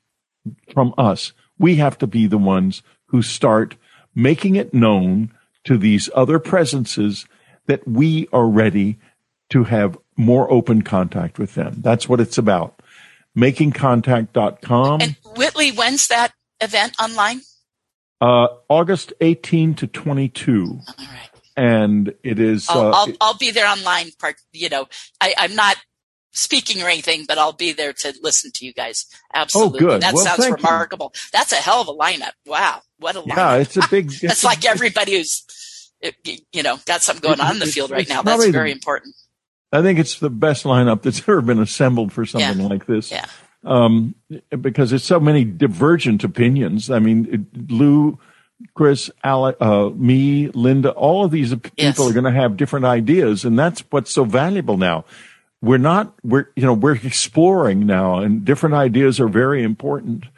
from us. We have to be the ones who start making it known to these other presences that we are ready to have more open contact with them. That's what it's about. making contact dot com. And Whitley, when's that event online? Uh, August eighteenth to twenty-two. All right. And it is... I'll, uh, I'll, I'll be there online. Part, you know, I, I'm not speaking or anything, but I'll be there to listen to you guys. Absolutely. Oh, good. That well, sounds remarkable. You. That's a hell of a lineup. Wow. What a lineup. Yeah, it's a big... It's, it's like everybody who's... you know, got something going on in the field right now. That's very the, important. I think it's the best lineup that's ever been assembled for something yeah. like this. Yeah. Um, because it's so many divergent opinions. I mean, it, Lou, Chris, Alec, uh, me, Linda, all of these people yes. are going to have different ideas. And that's what's so valuable now. We're not, we're, you know, we're exploring now, and different ideas are very important.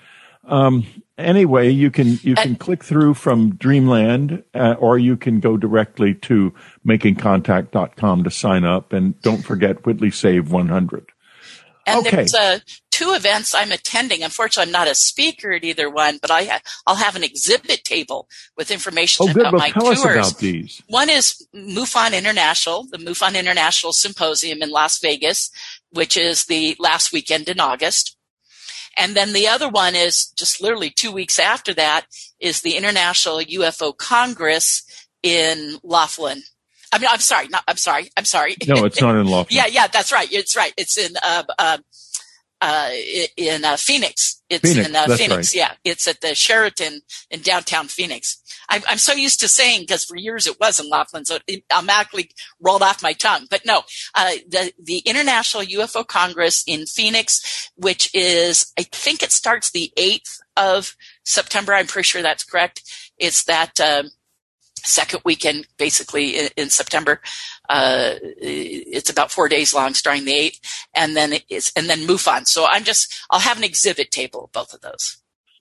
Um, anyway, you can you can uh, click through from Dreamland, uh, or you can go directly to making contact dot com to sign up. And don't forget Whitley Save one hundred. And okay. there's uh, two events I'm attending. Unfortunately, I'm not a speaker at either one, but I ha- I'll have an exhibit table with information oh, good. about Well, my tell tours. Us about these. One is MUFON International, the MUFON International Symposium in Las Vegas, which is the last weekend in August. And then the other one is just literally two weeks after that is the International U F O Congress in Laughlin. I mean, I'm sorry, not, I'm sorry, I'm sorry. No, it's not in Laughlin. yeah, yeah, that's right. It's right. It's in, uh, uh, uh, in, uh, Phoenix. It's Phoenix, in, uh, that's Phoenix. Right. Yeah. It's at the Sheraton in downtown Phoenix. I, I'm so used to saying, because for years it was in Laughlin, so it automatically rolled off my tongue. But no, uh, the, the International U F O Congress in Phoenix, which is, I think it starts the eighth of September. I'm pretty sure that's correct. It's that, um, second weekend, basically in, in September. Uh, it's about four days long, starting the eighth, and then it's, and then MUFON. So I'm just, I'll have an exhibit table of both of those.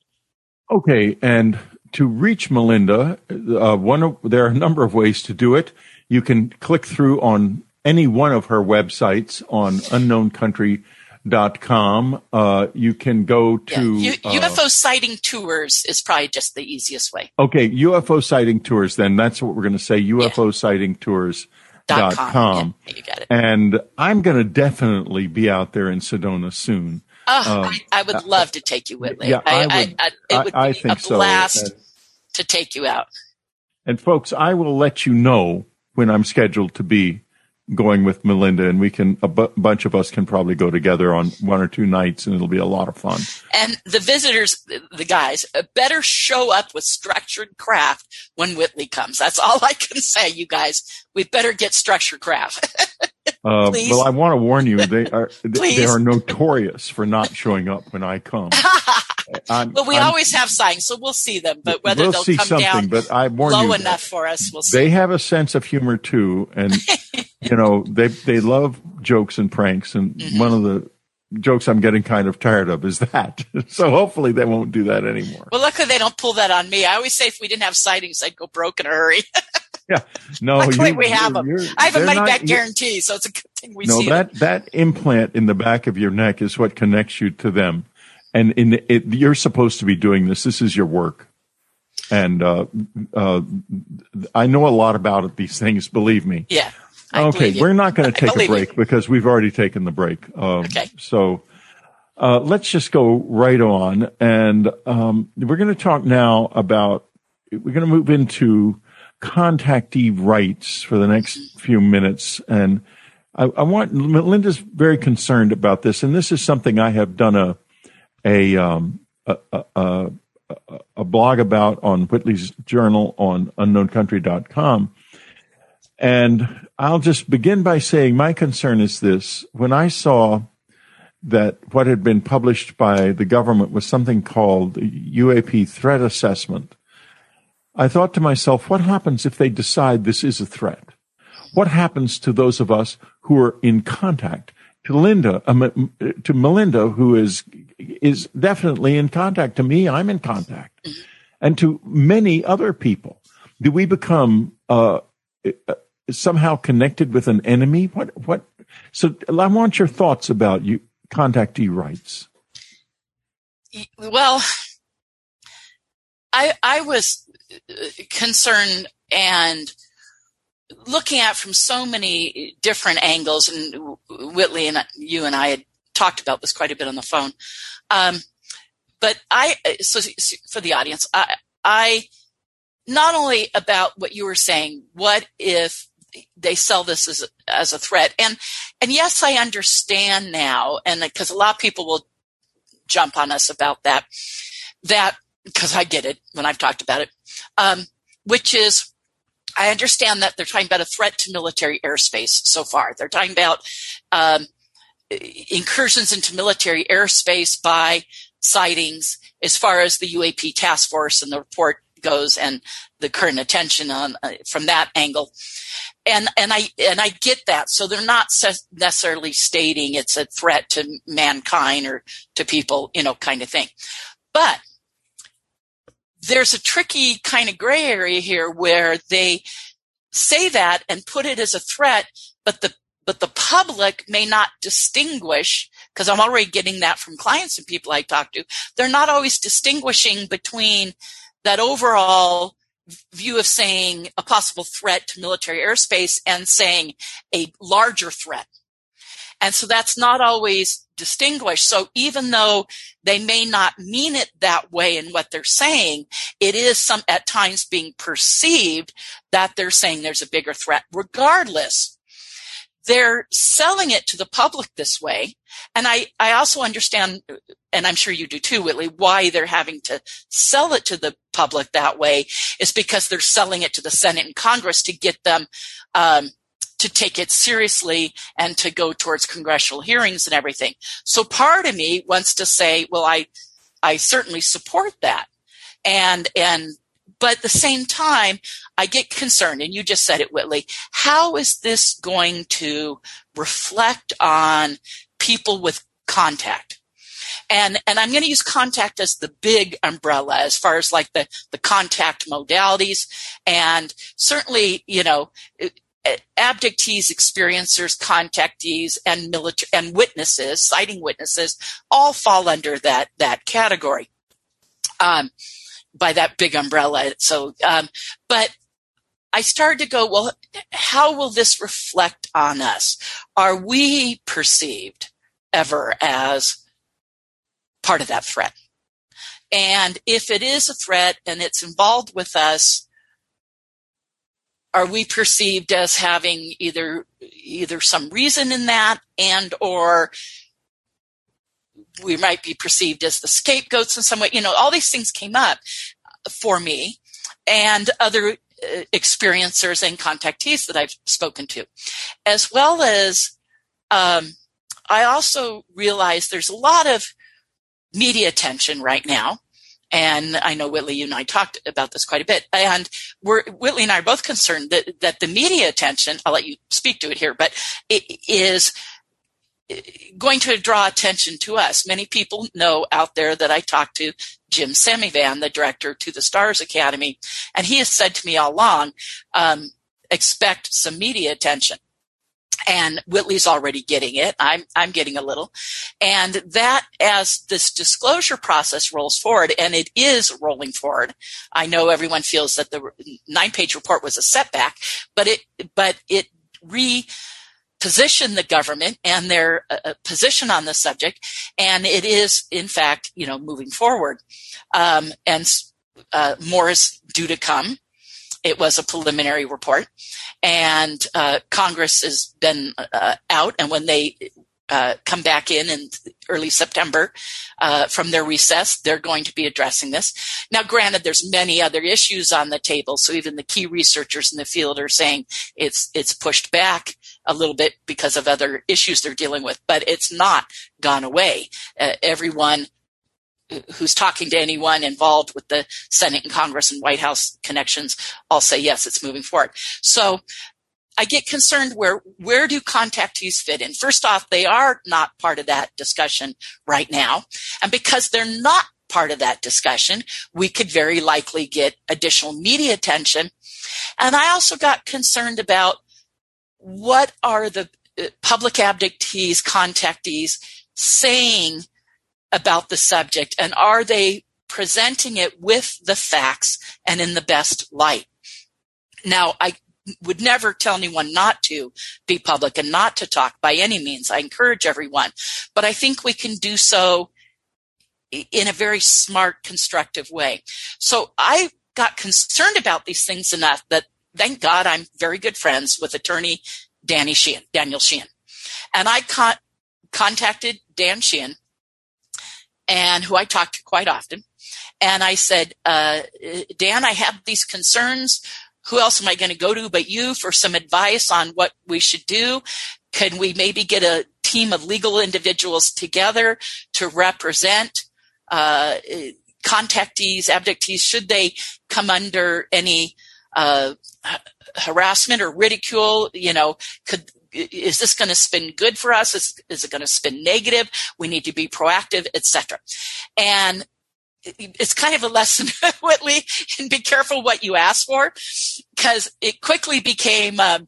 Okay. And to reach Melinda, uh, one of, there are a number of ways to do it. You can click through on any one of her websites on unknown country dot com. Uh, you can go to yeah. U- uh, U F O sighting tours is probably just the easiest way. Okay, U F O sighting tours. Then that's what we're going to say. U F O sighting tours dot com. Yeah, you got it. And I'm going to definitely be out there in Sedona soon. Oh, um, I, I would love to take you, Whitley. Yeah, I, I, would, I, I, it would I, I be think a blast so. to take you out. And folks, I will let you know when I'm scheduled to be going with Melinda, and we can, a bu- bunch of us can probably go together on one or two nights, and it'll be a lot of fun. And the visitors, the guys, better show up with structured craft when Whitley comes. That's all I can say, you guys. We better get structured craft. uh, well, I want to warn you, they are Please. they are notorious for not showing up when I come. I'm, well, we I'm, always have signs, so we'll see them. But whether we'll they'll see come something, down but I warn low you, enough for us, we'll see. They have a sense of humor too, and you know they they love jokes and pranks. And mm-hmm. one of the jokes I'm getting kind of tired of is that. So hopefully they won't do that anymore. Well, luckily they don't pull that on me. I always say if we didn't have sightings, I'd go broke in a hurry. Yeah, no, luckily you, we have them. I have a money back guarantee, so it's a good thing we no, see that them. that implant in the back of your neck is what connects you to them. And in it, you're supposed to be doing this. This is your work. And uh, uh, I know a lot about it, these things, believe me. Yeah. I okay, we're not going to take a break you. because we've already taken the break. Um, okay. So uh, let's just go right on. And um, we're going to talk now about, we're going to move into contactee rights for the next mm-hmm. few minutes. And I, I want, Melinda's very concerned about this. And this is something I have done a, a, um, a, a, a, a blog about on Whitley's Journal on unknown country dot com. And I'll just begin by saying my concern is this. When I saw that what had been published by the government was something called the U A P threat assessment, I thought to myself, what happens if they decide this is a threat? What happens to those of us who are in contact? To Linda, um, to Melinda, who is is definitely in contact. To me, I'm in contact, and to many other people. Do we become uh, somehow connected with an enemy? What? What? So, I want your thoughts about you contactee rights. Well, I I was concerned and looking at from so many different angles, and Whitley and you and I had talked about this quite a bit on the phone. Um, but I, so for the audience, I, I, not only about what you were saying, what if they sell this as a, as a threat? And, and yes, I understand now, and because a lot of people will jump on us about that, that, because I get it when I've talked about it, um, which is, I understand that they're talking about a threat to military airspace so far. They're talking about um, incursions into military airspace by sightings as far as the U A P task force and the report goes and the current attention on uh, from that angle. And and I and I get that. So they're not necessarily stating it's a threat to mankind or to people, you know, kind of thing. But there's a tricky kind of gray area here where they say that and put it as a threat, but the but the public may not distinguish, because I'm already getting that from clients and people I talk to. They're not always distinguishing between that overall view of saying a possible threat to military airspace and saying a larger threat. And so that's not always distinguished. So even though they may not mean it that way in what they're saying, it is some at times being perceived that they're saying there's a bigger threat. Regardless, they're selling it to the public this way. And I, I also understand, and I'm sure you do too, Whitley, why they're having to sell it to the public that way is because they're selling it to the Senate and Congress to get them um, to take it seriously and to go towards congressional hearings and everything. So part of me wants to say, well, I, I certainly support that. And, and, but at the same time, I get concerned, and you just said it, Whitley, how is this going to reflect on people with contact? And, and I'm going to use contact as the big umbrella as far as like the, the contact modalities. And certainly, you know, abductees, experiencers, contactees, and military and witnesses, citing witnesses, all fall under that that category um, by that big umbrella. So, um, but I started to go, well, how will this reflect on us? Are we perceived ever as part of that threat? And if it is a threat and it's involved with us, are we perceived as having either either some reason in that, and or we might be perceived as the scapegoats in some way? You know, all these things came up for me and other uh, experiencers and contactees that I've spoken to, as well as um, I also realize there's a lot of media attention right now. And I know, Whitley, you and I talked about this quite a bit. And we're, Whitley and I are both concerned that, that the media attention, I'll let you speak to it here, but it is going to draw attention to us. Many people know out there that I talked to Jim Semivan, the director to the Stars Academy, and he has said to me all along, um, expect some media attention. And Whitley's already getting it. I'm, I'm getting a little. And that, as this disclosure process rolls forward, and it is rolling forward, I know everyone feels that the nine-page report was a setback, but it, but it repositioned the government and their uh, position on the subject. And it is, in fact, you know, moving forward. Um, and, uh, more is due to come. It was a preliminary report, and uh, Congress has been uh, out. And when they uh, come back in in early September uh, from their recess, they're going to be addressing this. Now, granted, there's many other issues on the table, so even the key researchers in the field are saying it's it's pushed back a little bit because of other issues they're dealing with, but it's not gone away. Uh, everyone who's talking to anyone involved with the Senate and Congress and White House connections all say, yes, it's moving forward. So I get concerned where, where do contactees fit in? First off, they are not part of that discussion right now. And because they're not part of that discussion, we could very likely get additional media attention. And I also got concerned about what are the public abductees, contactees saying about the subject, and are they presenting it with the facts and in the best light? Now, I would never tell anyone not to be public and not to talk by any means. I encourage everyone, but I think we can do so in a very smart, constructive way. So I got concerned about these things enough that, thank God, I'm very good friends with attorney Danny Sheehan, Daniel Sheehan. And I con- contacted Dan Sheehan, and who I talk to quite often. And I said, uh, Dan, I have these concerns. Who else am I going to go to but you for some advice on what we should do? Can we maybe get a team of legal individuals together to represent uh, contactees, abductees? Should they come under any uh, harassment or ridicule? You know, could Is this going to spin good for us? Is, is it going to spin negative? We need to be proactive, et cetera. And it's kind of a lesson, Whitley, and be careful what you ask for, because it quickly became um,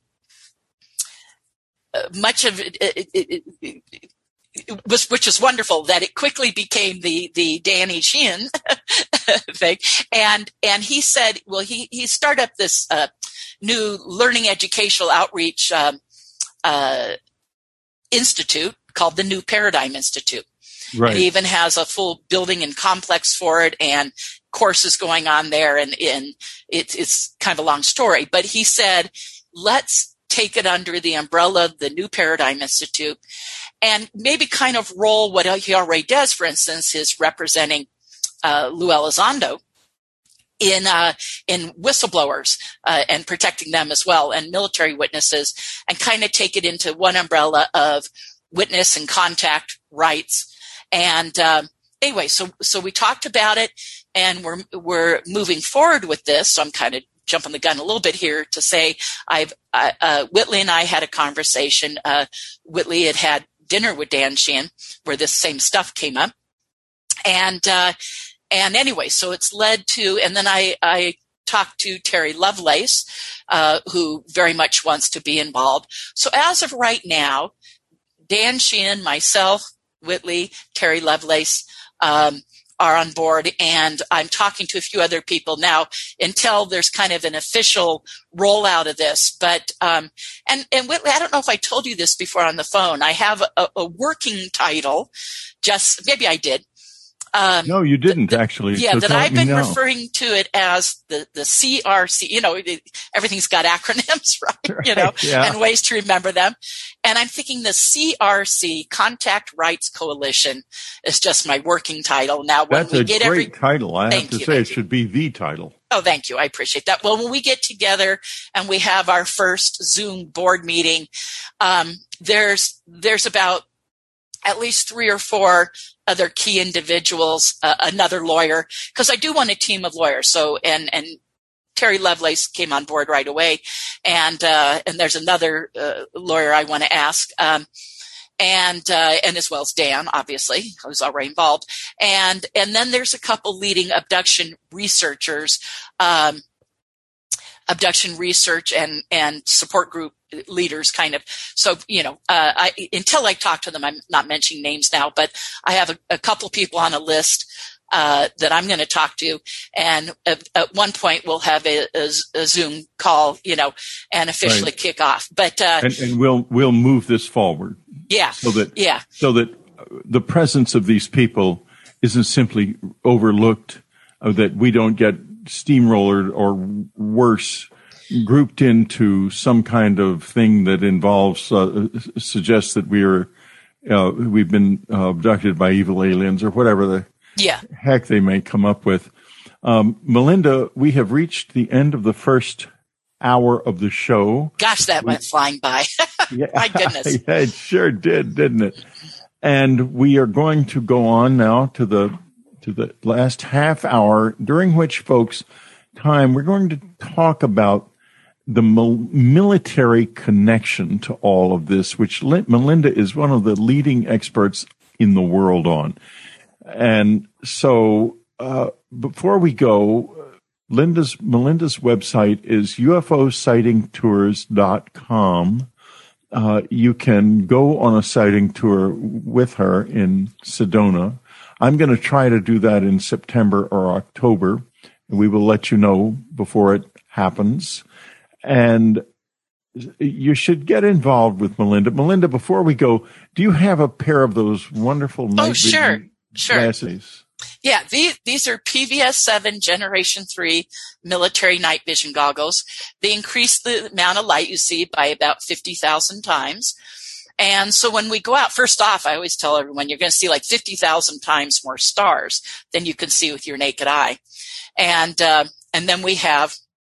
much of it, it, it, it, it was, which is wonderful, that it quickly became the the Danny Sheehan thing. And and he said, well, he he started up this uh, new learning educational outreach um, uh, institute called the New Paradigm Institute. Right. And he even has a full building and complex for it, and courses going on there. And, and it, it's kind of a long story. But he said, let's take it under the umbrella of the New Paradigm Institute and maybe kind of roll what he already does. For instance, is representing uh, Lou Elizondo in uh, in whistleblowers uh, and protecting them as well, and military witnesses, and kind of take it into one umbrella of witness and contact rights. And um, anyway, so so we talked about it, and we're we're moving forward with this. So I'm kind of jumping the gun a little bit here to say I've uh, uh, Whitley and I had a conversation. Uh, Whitley had had dinner with Dan Sheehan where this same stuff came up, and uh, and anyway, so it's led to, and then I I talked to Terry Lovelace, uh, who very much wants to be involved. So as of right now, Dan Sheehan, myself, Whitley, Terry Lovelace um, are on board, and I'm talking to a few other people now until there's kind of an official rollout of this. But um, and and Whitley, I don't know if I told you this before on the phone. I have a, a working title, just maybe I did. Um, no, you didn't the, actually. Yeah, so that I've been now. referring to it as the, the C R C. You know, it, everything's got acronyms, right? right? You know, yeah. and ways to remember them. And I'm thinking the C R C, Contact Rights Coalition, is just my working title. Now, when That's we a get great every title. I thank have to you, say, it you. should be the title. Oh, thank you. I appreciate that. Well, when we get together and we have our first Zoom board meeting, um, there's there's about at least three or four other key individuals, uh, another lawyer, because I do want a team of lawyers. So, and, and Terry Lovelace came on board right away. And, uh, and there's another, uh, lawyer I want to ask. Um, and, uh, and as well as Dan, obviously, who's already involved. And, and then there's a couple leading abduction researchers, um, abduction research and, and support group leaders kind of. So, you know, uh, I, until I talk to them, I'm not mentioning names now, but I have a, a couple people on a list, uh, that I'm going to talk to. And at, at one point we'll have a, a, a Zoom call, you know, and officially right. kick off. But, uh, and, and we'll, we'll move this forward. Yeah. So that, yeah. so that the presence of these people isn't simply overlooked, uh, that we don't get steamrollered or worse, grouped into some kind of thing that involves, uh, suggests that we are, uh, we've been uh, abducted by evil aliens or whatever the yeah. heck they may come up with. Um, Melinda, we have reached the end of the first hour of the show. Gosh, that we, went flying by. yeah, My goodness. Yeah, it sure did, didn't it? And we are going to go on now to the to the last half hour, during which, folks, time we're going to talk about the military connection to all of this, which Melinda is one of the leading experts in the world on. And so, uh, before we go, Linda's, Melinda's website is U F O sighting tours dot com. Uh, you can go on a sighting tour with her in Sedona. I'm going to try to do that in September or October. We will let you know before it happens. And you should get involved with Melinda. Melinda, before we go, do you have a pair of those wonderful night oh, sure, sure. glasses? Yeah, these, these are P V S seven Generation three military night vision goggles. They increase the amount of light you see by about fifty thousand times. And so when we go out, first off, I always tell everyone you're going to see like fifty thousand times more stars than you can see with your naked eye. And, uh, and then we have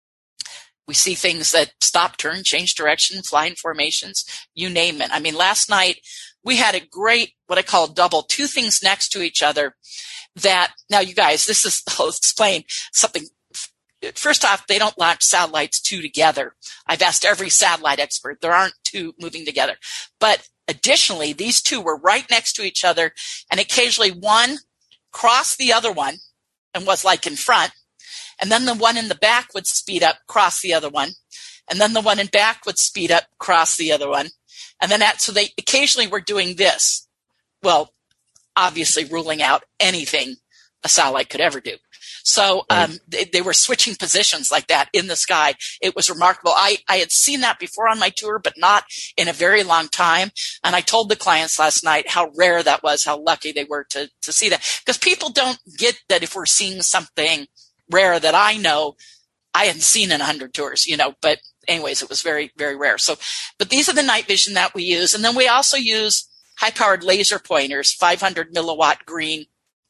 We see things that stop, turn, change direction, fly in formations, you name it. I mean, last night we had a great, what I call double, two things next to each other that, now you guys, this is, I'll explain something. First off, they don't launch satellites two together. I've asked every satellite expert. There aren't two moving together. But additionally, these two were right next to each other, and occasionally one crossed the other one and was like in front. And then the one in the back would speed up, cross the other one. And then the one in back would speed up, cross the other one. And then that, so they occasionally were doing this. Well, obviously ruling out anything a satellite could ever do. So um, they, they were switching positions like that in the sky. It was remarkable. I, I had seen that before on my tour, but not in a very long time. And I told the clients last night how rare that was, how lucky they were to, to see that. Because people don't get that if we're seeing something rare that I know I hadn't seen in a hundred tours, you know, but anyways, it was very, very rare. So, but these are the night vision that we use. And then we also use high powered laser pointers, five hundred milliwatt green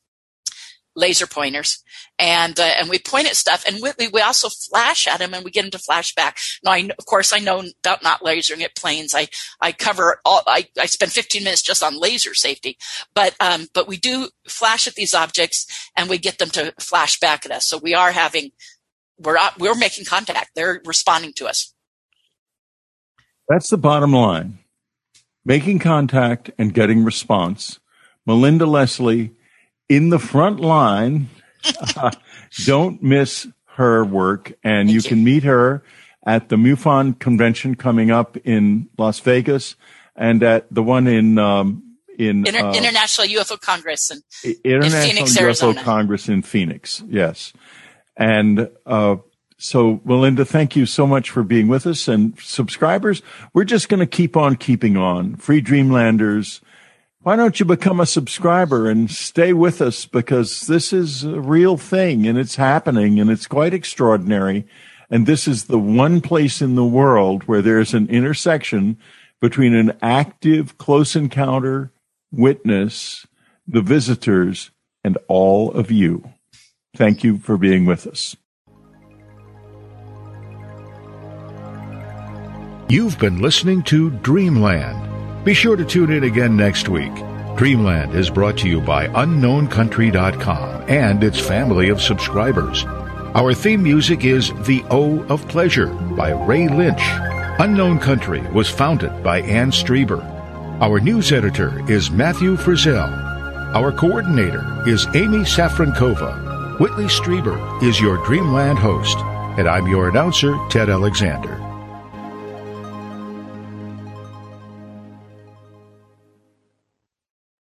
laser pointers. And, uh, and we point at stuff, and we, we also flash at them, and we get them to flash back. Now, I, of course, I know about not lasering at planes. I, I cover all, I, I spend fifteen minutes just on laser safety, but, um, but we do flash at these objects, and we get them to flash back at us. So we are having, we're, we're making contact. They're responding to us. That's the bottom line. Making contact and getting response. Melinda Leslie in the front line. uh, don't miss her work. And you, you can meet her at the MUFON convention coming up in Las Vegas, and at the one in um, in Inter- uh, International U F O Congress in, International in Phoenix, U F O Arizona. Congress in Phoenix. Yes, and uh, so Melinda, thank you so much for being with us. And subscribers, we're just going to keep on keeping on. Free Dreamlanders, why don't you become a subscriber and stay with us, because this is a real thing and it's happening and it's quite extraordinary. And this is the one place in the world where there's an intersection between an active close encounter witness, the visitors, and all of you. Thank you for being with us. You've been listening to Dreamland. Be sure to tune in again next week. Dreamland is brought to you by unknown country dot com and its family of subscribers. Our theme music is The O of Pleasure by Ray Lynch. Unknown Country was founded by Ann Strieber. Our news editor is Matthew Frizzell. Our coordinator is Amy Safrankova. Whitley Strieber is your Dreamland host, and I'm your announcer, Ted Alexander.